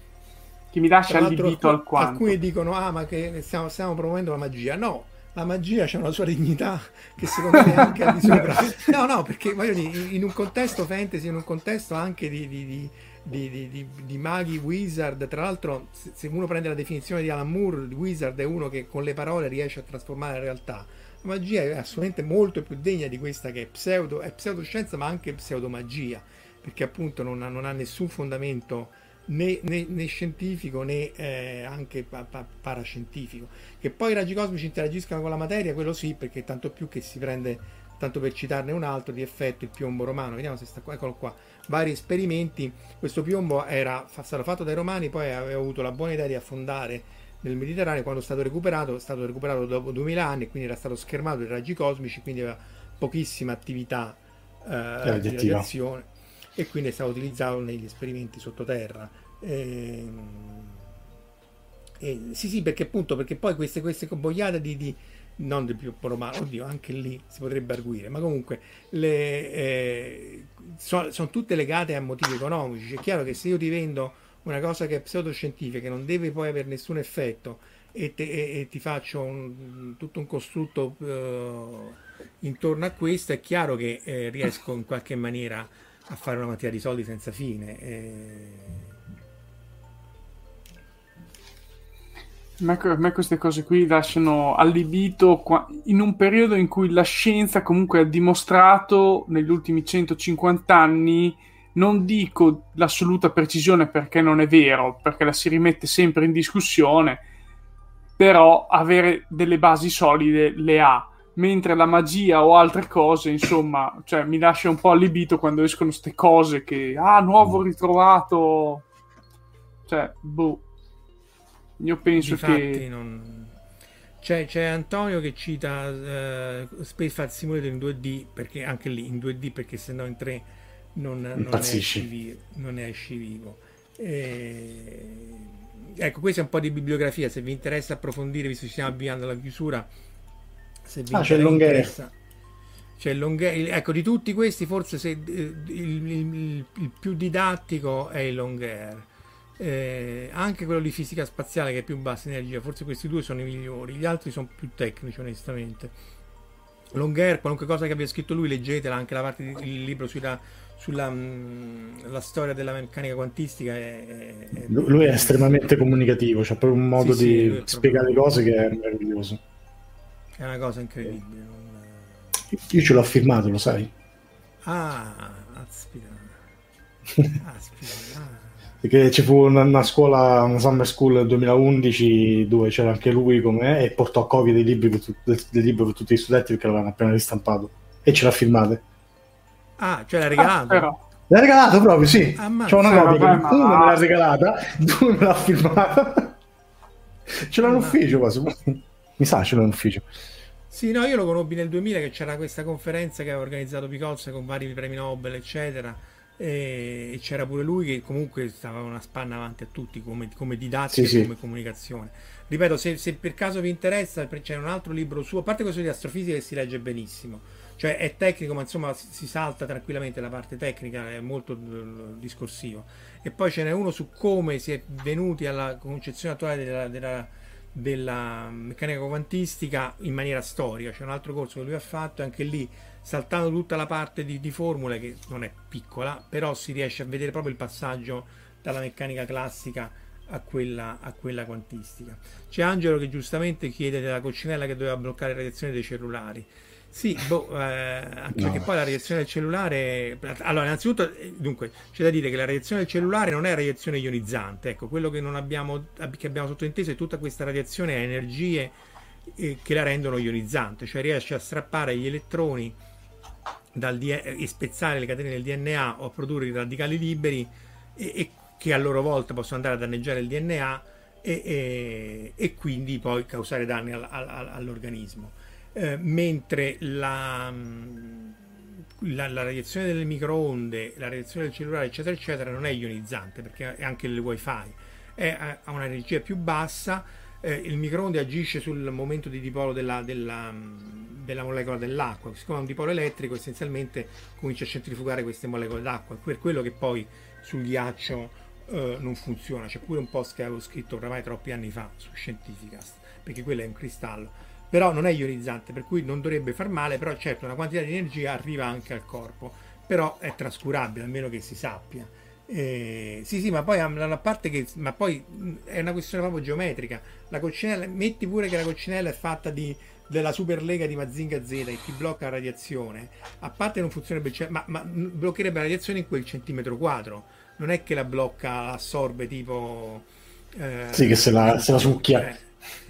che mi lascia Tra l'altro, allibito alcun- alquanto. alcuni dicono ah ma che stiamo, stiamo promuovendo la magia. No, la magia c'è una sua dignità che secondo me è anche al di sopra. No, no, perché voglio dire, in, in un contesto fantasy, in un contesto anche di, di, di, di, di, di, di maghi, wizard, tra l'altro se, se uno prende la definizione di Alan Moore, il wizard è uno che con le parole riesce a trasformare la realtà. La magia è assolutamente molto più degna di questa che è pseudo, è pseudoscienza ma anche pseudomagia, perché appunto non ha, non ha nessun fondamento né, né, né scientifico né eh, anche pa- pa- parascientifico. Che poi i raggi cosmici interagiscano con la materia, quello sì, perché tanto più che si prende, tanto per citarne un altro, di effetto il piombo romano. Vediamo se sta qua, eccolo qua, vari esperimenti. Questo piombo era fa- stato fatto dai romani, poi aveva avuto la buona idea di affondare nel Mediterraneo. Quando è stato recuperato, è stato recuperato dopo duemila anni, quindi era stato schermato dai raggi cosmici, quindi aveva pochissima attività eh, di Radioattiva. radiazione, e quindi è stato utilizzato negli esperimenti sottoterra. E, e, sì, sì, perché appunto, perché poi queste, queste boiate di, di non del più romano, oddio, anche lì si potrebbe arguire, ma comunque le, eh, so- sono tutte legate a motivi economici. È chiaro che se io ti vendo una cosa che è pseudoscientifica, che non deve poi avere nessun effetto, e, te- e- e ti faccio un- tutto un costrutto eh, intorno a questo, è chiaro che eh, riesco in qualche maniera a fare una quantità di soldi senza fine. eh. A me, a me queste cose qui lasciano allibito qua- in un periodo in cui la scienza comunque ha dimostrato negli ultimi centocinquanta anni, non dico l'assoluta precisione perché non è vero, perché la si rimette sempre in discussione, però avere delle basi solide le ha, mentre la magia o altre cose, insomma, cioè mi lascia un po' allibito quando escono ste cose che, ah, nuovo ritrovato, cioè, boh. Io penso Difatti che non... c'è, c'è Antonio che cita eh, Space Flight Simulator in due D, perché anche lì in due D, perché se no in tre non, non ne Impazzisci. esci vivo, non ne esci vivo. E... ecco, questa è un po' di bibliografia, se vi interessa approfondire, visto che ci stiamo avviando alla chiusura, se vi Ah, c'è il inter- Longhair. interessa. C'è il Longhair, ecco, di tutti questi forse se, eh, il, il- il più didattico è il Longhair. Eh, anche quello di fisica spaziale, che è più bassa energia, forse questi due sono i migliori, gli altri sono più tecnici onestamente. Longhair, qualunque cosa che abbia scritto lui leggetela, anche la parte del libro sulla, sulla mh, la storia della meccanica quantistica è, è- è- Lu- Lui è estremamente comunicativo, c'ha proprio un modo Sì, sì, di lui è proprio- spiegare le cose che è meraviglioso. è una cosa incredibile. non- Io ce l'ho firmato, lo sai? ah, aspetta aspetta ah. Perché ci fu una, una scuola, una summer school nel duemilaundici dove c'era anche lui con me e portò copie dei libri per, tu- del, del libro per tutti gli studenti perché l'avevano appena ristampato e ce l'ha firmate. Ah, cioè l'ha ah, regalato? però L'ha regalato proprio, sì. Ammazza. C'ho una Eh, copia vabbè, che ma- uno me l'ha regalata, due me l'ha firmata. Ce l'ho in Ammazza. ufficio quasi. Mi sa, ce l'ho in ufficio. Sì, no, io lo conobbi nel duemila, che c'era questa conferenza che aveva organizzato Picozza con vari premi Nobel, eccetera. e, e c'era pure lui che comunque stava una spanna avanti a tutti come, come didattica sì, e sì. come comunicazione. Ripeto, se, se per caso vi interessa, c'è un altro libro suo, a parte questo di astrofisica che si legge benissimo, cioè è tecnico ma insomma si, si salta tranquillamente la parte tecnica, è molto uh, discorsivo, e poi ce n'è uno su come si è venuti alla concezione attuale della, della, della meccanica quantistica in maniera storica. C'è un altro corso che lui ha fatto, anche lì saltando tutta la parte di, di formule che non è piccola, però si riesce a vedere proprio il passaggio dalla meccanica classica a quella, a quella quantistica. C'è Angelo che giustamente chiede della coccinella che doveva bloccare le radiazioni dei cellulari. Sì, boh, eh, anche no. Perché poi la radiazione del cellulare, allora innanzitutto dunque c'è da dire che la radiazione del cellulare non è radiazione ionizzante, ecco, quello che non abbiamo, che abbiamo sottointeso è tutta questa radiazione a energie eh, che la rendono ionizzante, cioè riesce a strappare gli elettroni dal D- e spezzare le catene del D N A o a produrre i radicali liberi e, e che a loro volta possono andare a danneggiare il D N A e, e, e quindi poi causare danni al, al, all'organismo. Eh, mentre la, la, la radiazione delle microonde, la radiazione del cellulare, eccetera, eccetera, non è ionizzante, perché è anche il wifi, è a una energia più bassa. Eh, il microonde agisce sul momento di dipolo della, della, della molecola dell'acqua. Siccome è un dipolo elettrico, essenzialmente comincia a centrifugare queste molecole d'acqua, per quello che poi sul ghiaccio eh, non funziona. C'è pure un post che avevo scritto oramai troppi anni fa su Scientificast, perché quello è un cristallo, però non è ionizzante, per cui non dovrebbe far male, però certo una quantità di energia arriva anche al corpo, però è trascurabile, almeno che si sappia. Eh, sì sì, ma poi a parte che ma poi è una questione proprio geometrica. La coccinella, metti pure che la coccinella è fatta di della superlega di Mazinga Z che ti blocca la radiazione, a parte non funzionerebbe, ma, ma bloccherebbe la radiazione in quel centimetro quadro, non è che la blocca, la assorbe tipo eh, sì, che se la, se la succhia. Eh,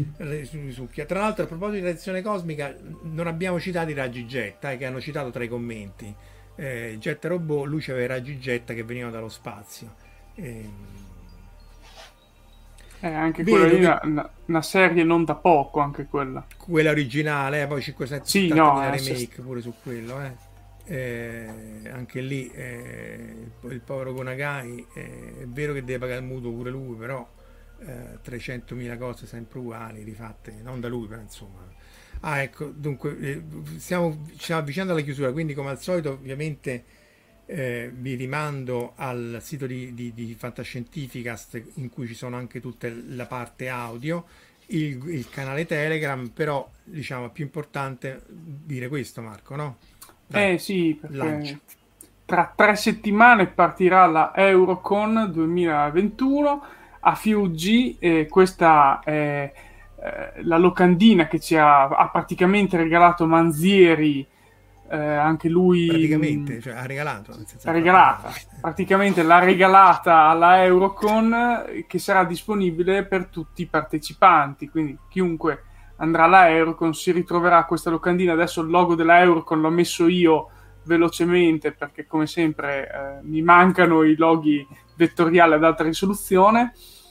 Tra l'altro, a proposito di radiazione cosmica, non abbiamo citato i raggi jet, eh, che hanno citato tra i commenti. Eh, jet robot, lui c'aveva i raggi jet che venivano dallo spazio. Eh, eh, anche quella lì è una, una serie non da poco, anche quella. Quella originale, eh, poi cinquecento sì, no, remake pure su quello. Eh. Eh, anche lì eh, il povero Gonagai, eh, è vero che deve pagare il mutuo pure lui, però Eh, trecentomila cose sempre uguali, rifatte non da lui, però insomma. Ah, ecco, dunque eh, stiamo, ci stiamo avvicinando alla chiusura, quindi come al solito ovviamente eh, vi rimando al sito di, di, di Fantascientificast, in cui ci sono anche tutta la parte audio, il, il canale Telegram, però diciamo è più importante dire questo, Marco, no? Dai, eh sì, perché lancio. Tra tre settimane partirà la Eurocon duemilaventuno a Fiuggi, eh, questa è eh, la locandina che ci ha, ha praticamente regalato Manzieri, eh, anche lui praticamente, cioè ha regalato, nel senso ha regalata, praticamente l'ha regalata alla Eurocon, che sarà disponibile per tutti i partecipanti, quindi chiunque andrà alla Eurocon si ritroverà questa locandina. Adesso il logo della Eurocon l'ho messo io velocemente perché come sempre eh, mi mancano i loghi vettoriali ad alta risoluzione,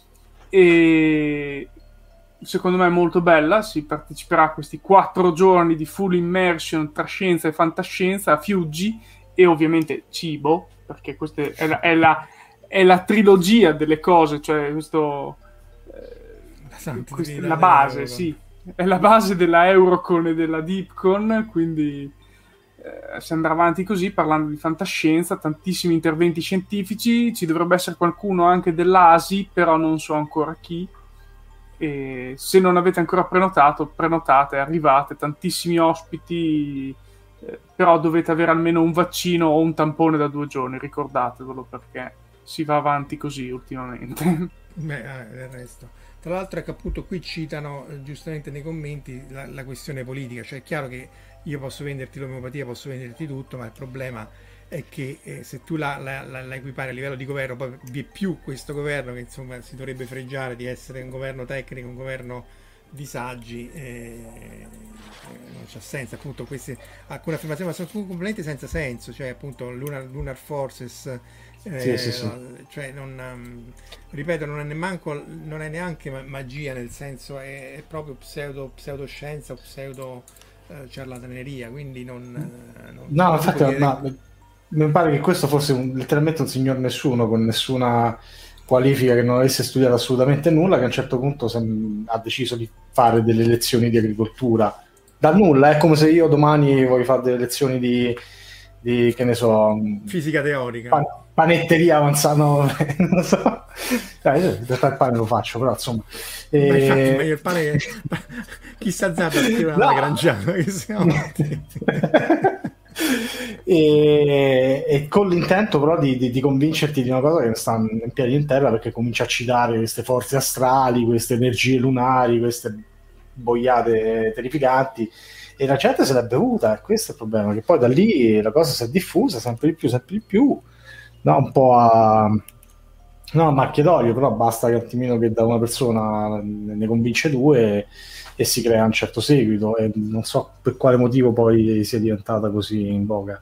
e secondo me è molto bella. Si parteciperà a questi quattro giorni di full immersion tra scienza e fantascienza a Fiuggi, e ovviamente cibo, perché questa è la, è la, è la trilogia delle cose, cioè questo eh, questa, la base, sì, è la base della Eurocon e della Deepcon, quindi eh, si andrà avanti così parlando di fantascienza, tantissimi interventi scientifici. Ci dovrebbe essere qualcuno anche dell'A S I, però non so ancora chi, e se non avete ancora prenotato, prenotate, arrivate, tantissimi ospiti, eh, però dovete avere almeno un vaccino o un tampone da due giorni, ricordatevelo, perché si va avanti così ultimamente. Beh, eh, del resto, tra l'altro, ecco, appunto qui citano eh, giustamente nei commenti la, la questione politica, cioè è chiaro che io posso venderti l'omeopatia, posso venderti tutto, ma il problema è che eh, se tu la, la, la, la equipari a livello di governo, poi vi è più questo governo che insomma si dovrebbe fregiare di essere un governo tecnico, un governo di saggi, eh, eh, non c'ha senso, appunto queste alcune affermazioni ma sono completamente senza senso, cioè appunto Lunar, Lunar Forces, eh, sì, sì, sì. cioè non, um, ripeto, non è neanche, non è neanche magia, nel senso è, è proprio pseudo pseudoscienza o pseudo uh, ciarlataneria, quindi non, uh, non no infatti dire... no, mi pare che questo fosse un, letteralmente un signor nessuno con nessuna qualifica, che non avesse studiato assolutamente nulla, che a un certo punto sem- ha deciso di fare delle lezioni di agricoltura da nulla. È come se io domani voglio fare delle lezioni di, di che ne so, fisica teorica, pan- panetteria avanzata, no, non lo so. Dai, in realtà il pane lo faccio, però insomma. E... Ma infatti, ma io il pane chissà Zappa scrive una grangiata che siamo e, e con l'intento però di, di, di convincerti di una cosa che sta in piedi in terra, perché comincia a citare queste forze astrali, queste energie lunari, queste boiate terrificanti, e la gente se l'è bevuta, e questo è il problema, che poi da lì la cosa si è diffusa sempre di più, sempre di più, no, un po' a no, a macchie d'olio, però basta che un attimino che da una persona ne convince due e si crea un certo seguito, e non so per quale motivo poi sia diventata così in voga.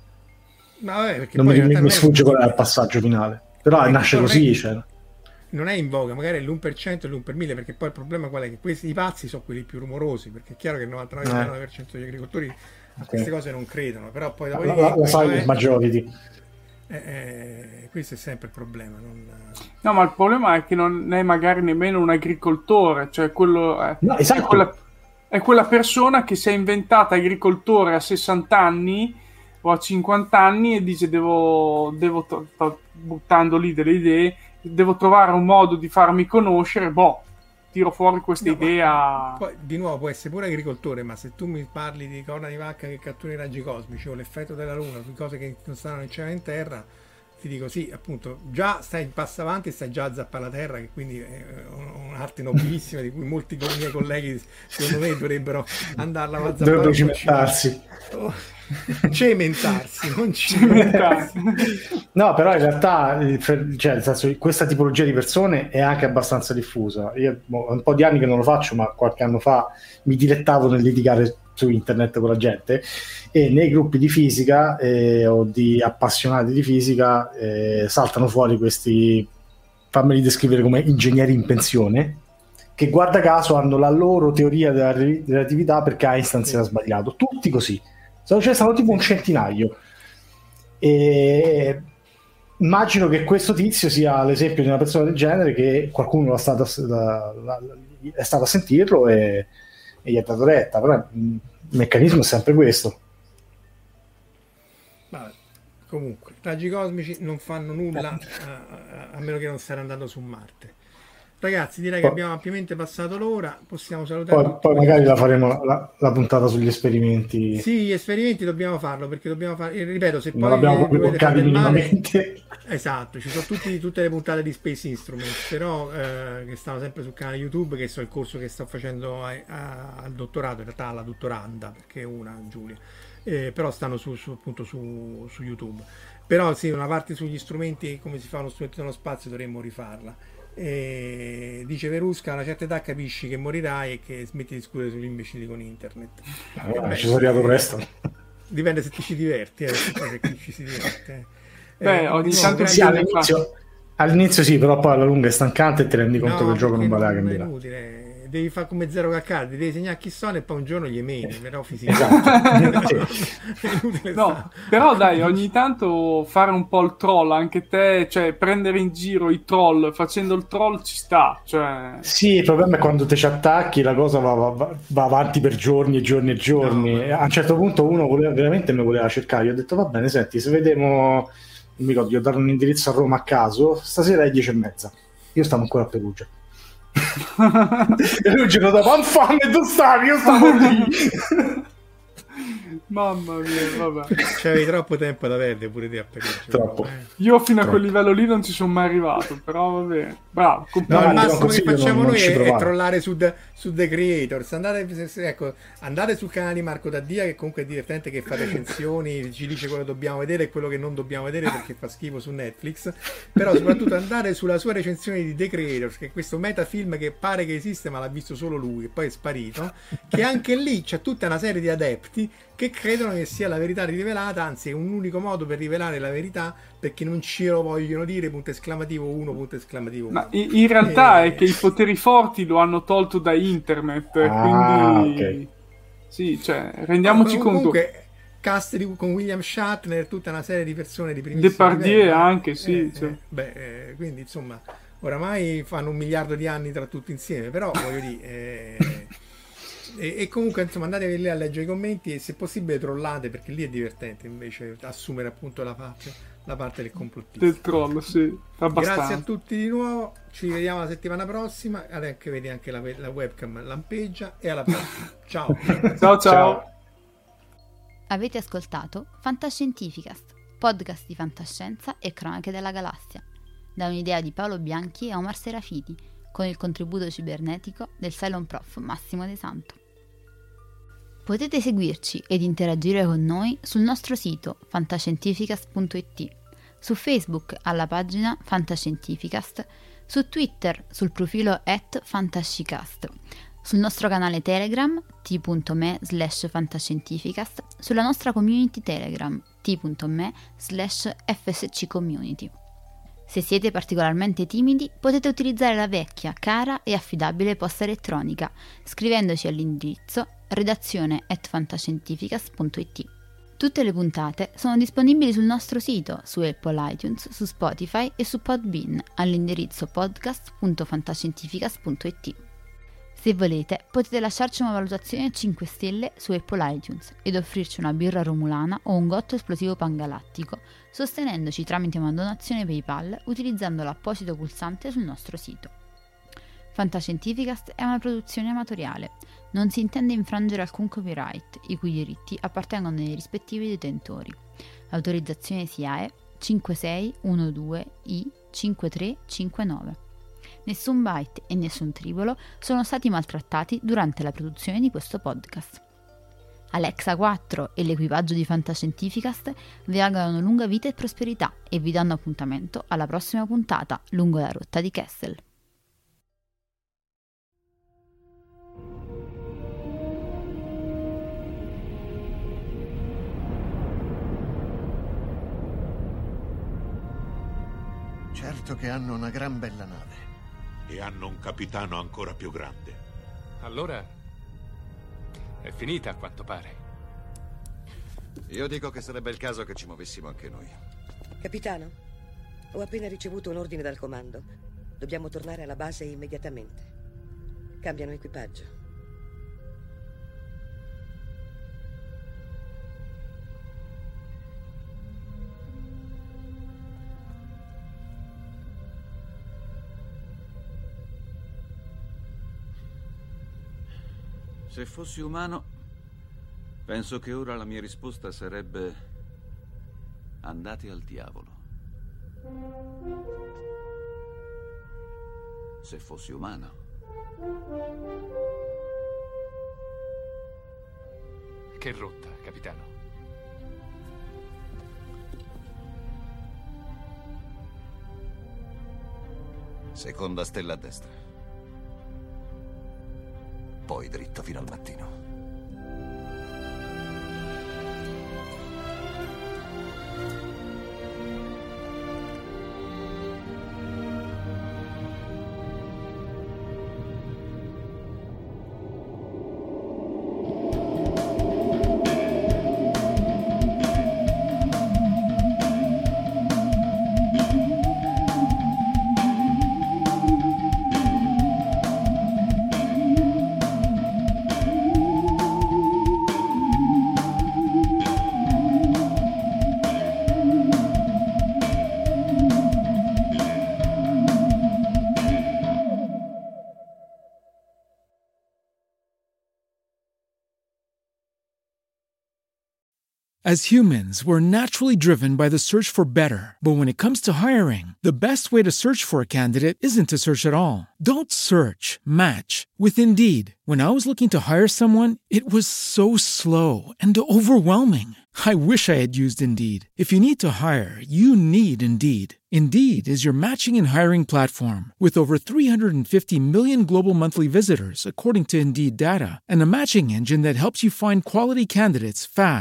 Ma vabbè, perché non poi mi, in mi sfugge qual è il passaggio finale, però perché nasce non così, è, cioè. non è in voga, magari è l'uno per cento e l'uno per mille, perché poi il problema qual è? Che questi i pazzi sono quelli più rumorosi, perché è chiaro che il novantanove virgola nove per cento degli agricoltori a queste cose non credono, però poi dopo la, la, la silent majority. Eh, eh, questo è sempre il problema. Non... No, ma il problema è che non è magari nemmeno un agricoltore, cioè quello è, no, esatto. è, quella, è quella persona che si è inventata agricoltore a sessanta anni o a cinquanta anni e dice devo, devo to- sto buttando lì delle idee, devo trovare un modo di farmi conoscere, boh, tiro fuori questa no, idea. Poi di nuovo può essere pure agricoltore, ma se tu mi parli di corna di vacca che cattura i raggi cosmici o l'effetto della luna su cose che non stanno in cielo e in terra, ti dico sì, appunto, già stai in passo avanti e stai già a zappare la terra, che quindi è un'arte nobilissima di cui molti miei colleghi secondo me dovrebbero andarla a zappare. Dovrebbero cimentarsi. Oh, cementarsi, non cimentarsi. No, però in realtà, cioè, nel senso, questa tipologia di persone è anche abbastanza diffusa. Io ho un po' di anni che non lo faccio, ma qualche anno fa mi dilettavo nel litigare su internet con la gente, e nei gruppi di fisica eh, o di appassionati di fisica eh, saltano fuori questi, fammeli descrivere come ingegneri in pensione, che guarda caso hanno la loro teoria della relatività perché Einstein si era sbagliato, tutti così, cioè stanno tipo un centinaio, e immagino che questo tizio sia l'esempio di una persona del genere, che qualcuno l'ha stata, la, la, è stato a sentirlo e e gli ha dato retta, però il meccanismo è sempre questo. Vabbè, comunque, raggi cosmici non fanno nulla a, a, a meno che non stiano andando su Marte. Ragazzi, direi poi, che abbiamo ampiamente passato l'ora, possiamo salutare poi, poi magari la faremo la, la puntata sugli esperimenti. Sì, gli esperimenti dobbiamo farlo, perché dobbiamo fare, ripeto, se non poi l'abbiamo proprio toccati minimamente. Esatto, ci sono tutti, tutte le puntate di Space Instruments, però eh, che stanno sempre sul canale YouTube, che so il corso che sto facendo a, a, al dottorato, in realtà alla dottoranda, perché è una Giulia, eh, però stanno su, su, appunto su, su YouTube. Però sì, una parte sugli strumenti, come si fa uno strumento nello spazio, dovremmo rifarla. E dice Verusca, a una certa età capisci che morirai e che smetti di discutere sugli imbecilli con internet. Allora, ci sono arrivato presto. Dipende se ti ci diverti, eh, se chi ci si diverte. Beh, eh, ogni no, tanto sì, all'inizio, all'inizio sì, però poi alla lunga è stancante e ti rendi conto no, che il gioco non vale la candela. È inutile. Devi fare come Zero Caccardi, devi segnare chi sono e poi un giorno gli emeni, però fisicamente. No, però dai, ogni tanto fare un po' il troll, anche te, cioè prendere in giro i troll, facendo il troll ci sta, cioè... Sì, il problema è quando te ci attacchi, la cosa va, va, va avanti per giorni e giorni e giorni. No, a un certo punto uno voleva, veramente mi voleva cercare, io ho detto va bene, senti, se vediamo, non mi ricordo, io ho dato un indirizzo a Roma a caso, stasera è dieci e mezza, io stavo ancora a Perugia. E lui il giorno dopo, infame, tu stavi, io stavo lì. Mamma mia, vabbè. C'avevi troppo tempo da perdere pure te a Perugia. Troppo. Però, eh. Io fino a Troppo. quel livello lì non ci sono mai arrivato, però va bene. Bravo. No, il massimo che consiglio, facciamo non- non noi ci è, è provare. trollare su The, su The Creators. Andate, se- se- ecco, andate sul canale di Marco Daddia, che comunque è divertente, che fa recensioni, ci dice quello che dobbiamo vedere e quello che non dobbiamo vedere perché fa schifo su Netflix. Però soprattutto andare sulla sua recensione di The Creators, che è questo metafilm che pare che esiste ma l'ha visto solo lui e poi è sparito, che anche lì c'è tutta una serie di adepti che credono che sia la verità rivelata, anzi è un unico modo per rivelare la verità, perché non ce lo vogliono dire, punto esclamativo uno, punto esclamativo uno. Ma in, in realtà Eh, è che i poteri forti lo hanno tolto da internet, Ah, quindi ok. sì, cioè rendiamoci Ma conto. comunque cast di, con William Shatner, tutta una serie di persone di primissimo Depardieu livello. anche, sì. Eh, cioè. eh, beh, eh, quindi insomma, oramai fanno un miliardo di anni tra tutti insieme, però voglio dire... Eh, e, e comunque insomma andatevi lì a leggere i commenti e se possibile trollate, perché lì è divertente invece assumere appunto la parte, la parte del complottista. Del troll, sì, abbastanza. Grazie a tutti di nuovo, ci vediamo la settimana prossima, adesso vedi anche la, la webcam lampeggia e alla prossima. Ciao. Ciao ciao. Ciao. Avete ascoltato Fantascientificast, podcast di fantascienza e cronache della galassia, da un'idea di Paolo Bianchi e Omar Serafiti, con il contributo cibernetico del Cylon Prof Massimo De Santo. Potete seguirci ed interagire con noi sul nostro sito fantascientificast punto it, su Facebook alla pagina Fantascientificast, su Twitter sul profilo at fantascicast, sul nostro canale Telegram t.me slash fantascientificast, sulla nostra community Telegram t.me slash fsccommunity. Se siete particolarmente timidi, potete utilizzare la vecchia, cara e affidabile posta elettronica, scrivendoci all'indirizzo redazione at fantascientificast punto it. Tutte le puntate sono disponibili sul nostro sito, su Apple iTunes, su Spotify e su Podbean, all'indirizzo podcast punto fantascientificast punto it. Se volete, potete lasciarci una valutazione a cinque stelle su Apple iTunes ed offrirci una birra romulana o un gotto esplosivo pangalattico, sostenendoci tramite una donazione PayPal utilizzando l'apposito pulsante sul nostro sito. Fantascientificast è una produzione amatoriale, non si intende infrangere alcun copyright, i cui diritti appartengono ai rispettivi detentori. Autorizzazione S I A E cinque sei uno due I cinque tre cinque nove. Nessun byte e nessun tribolo sono stati maltrattati durante la produzione di questo podcast. Alexa quattro e l'equipaggio di Fantascientificast vi augurano lunga vita e prosperità e vi danno appuntamento alla prossima puntata lungo la rotta di Kessel. Certo che hanno una gran bella nave. E hanno un capitano ancora più grande. Allora è finita a quanto pare. Io dico che sarebbe il caso che ci muovessimo anche noi. Capitano, ho appena ricevuto un ordine dal comando. Dobbiamo tornare alla base immediatamente. Cambiano equipaggio. Se fossi umano, penso che ora la mia risposta sarebbe: andate al diavolo. Se fossi umano. Che rotta, capitano? Seconda stella a destra. Poi dritto fino al mattino. As humans, we're naturally driven by the search for better. But when it comes to hiring, the best way to search for a candidate isn't to search at all. Don't search, match with Indeed. When I was looking to hire someone, it was so slow and overwhelming. I wish I had used Indeed. If you need to hire, you need Indeed. Indeed is your matching and hiring platform with over three hundred fifty million global monthly visitors, according to Indeed data, and a matching engine that helps you find quality candidates fast.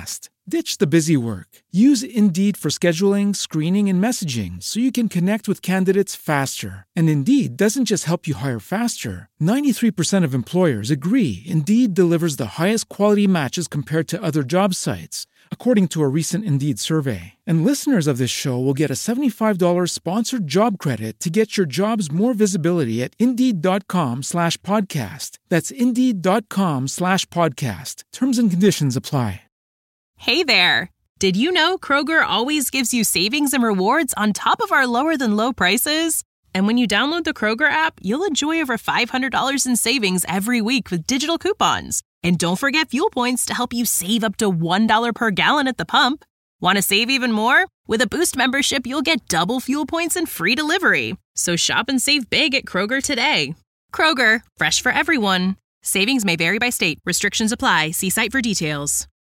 Ditch the busy work. Use Indeed for scheduling, screening, and messaging so you can connect with candidates faster. And Indeed doesn't just help you hire faster. ninety-three percent of employers agree Indeed delivers the highest quality matches compared to other job sites, according to a recent Indeed survey. And listeners of this show will get a seventy-five dollars sponsored job credit to get your jobs more visibility at Indeed.com slash podcast. That's Indeed.com slash podcast. Terms and conditions apply. Hey there! Did you know Kroger always gives you savings and rewards on top of our lower-than-low prices? And when you download the Kroger app, you'll enjoy over five hundred dollars in savings every week with digital coupons. And don't forget fuel points to help you save up to one dollar per gallon at the pump. Want to save even more? With a Boost membership, you'll get double fuel points and free delivery. So shop and save big at Kroger today. Kroger, fresh for everyone. Savings may vary by state. Restrictions apply. See site for details.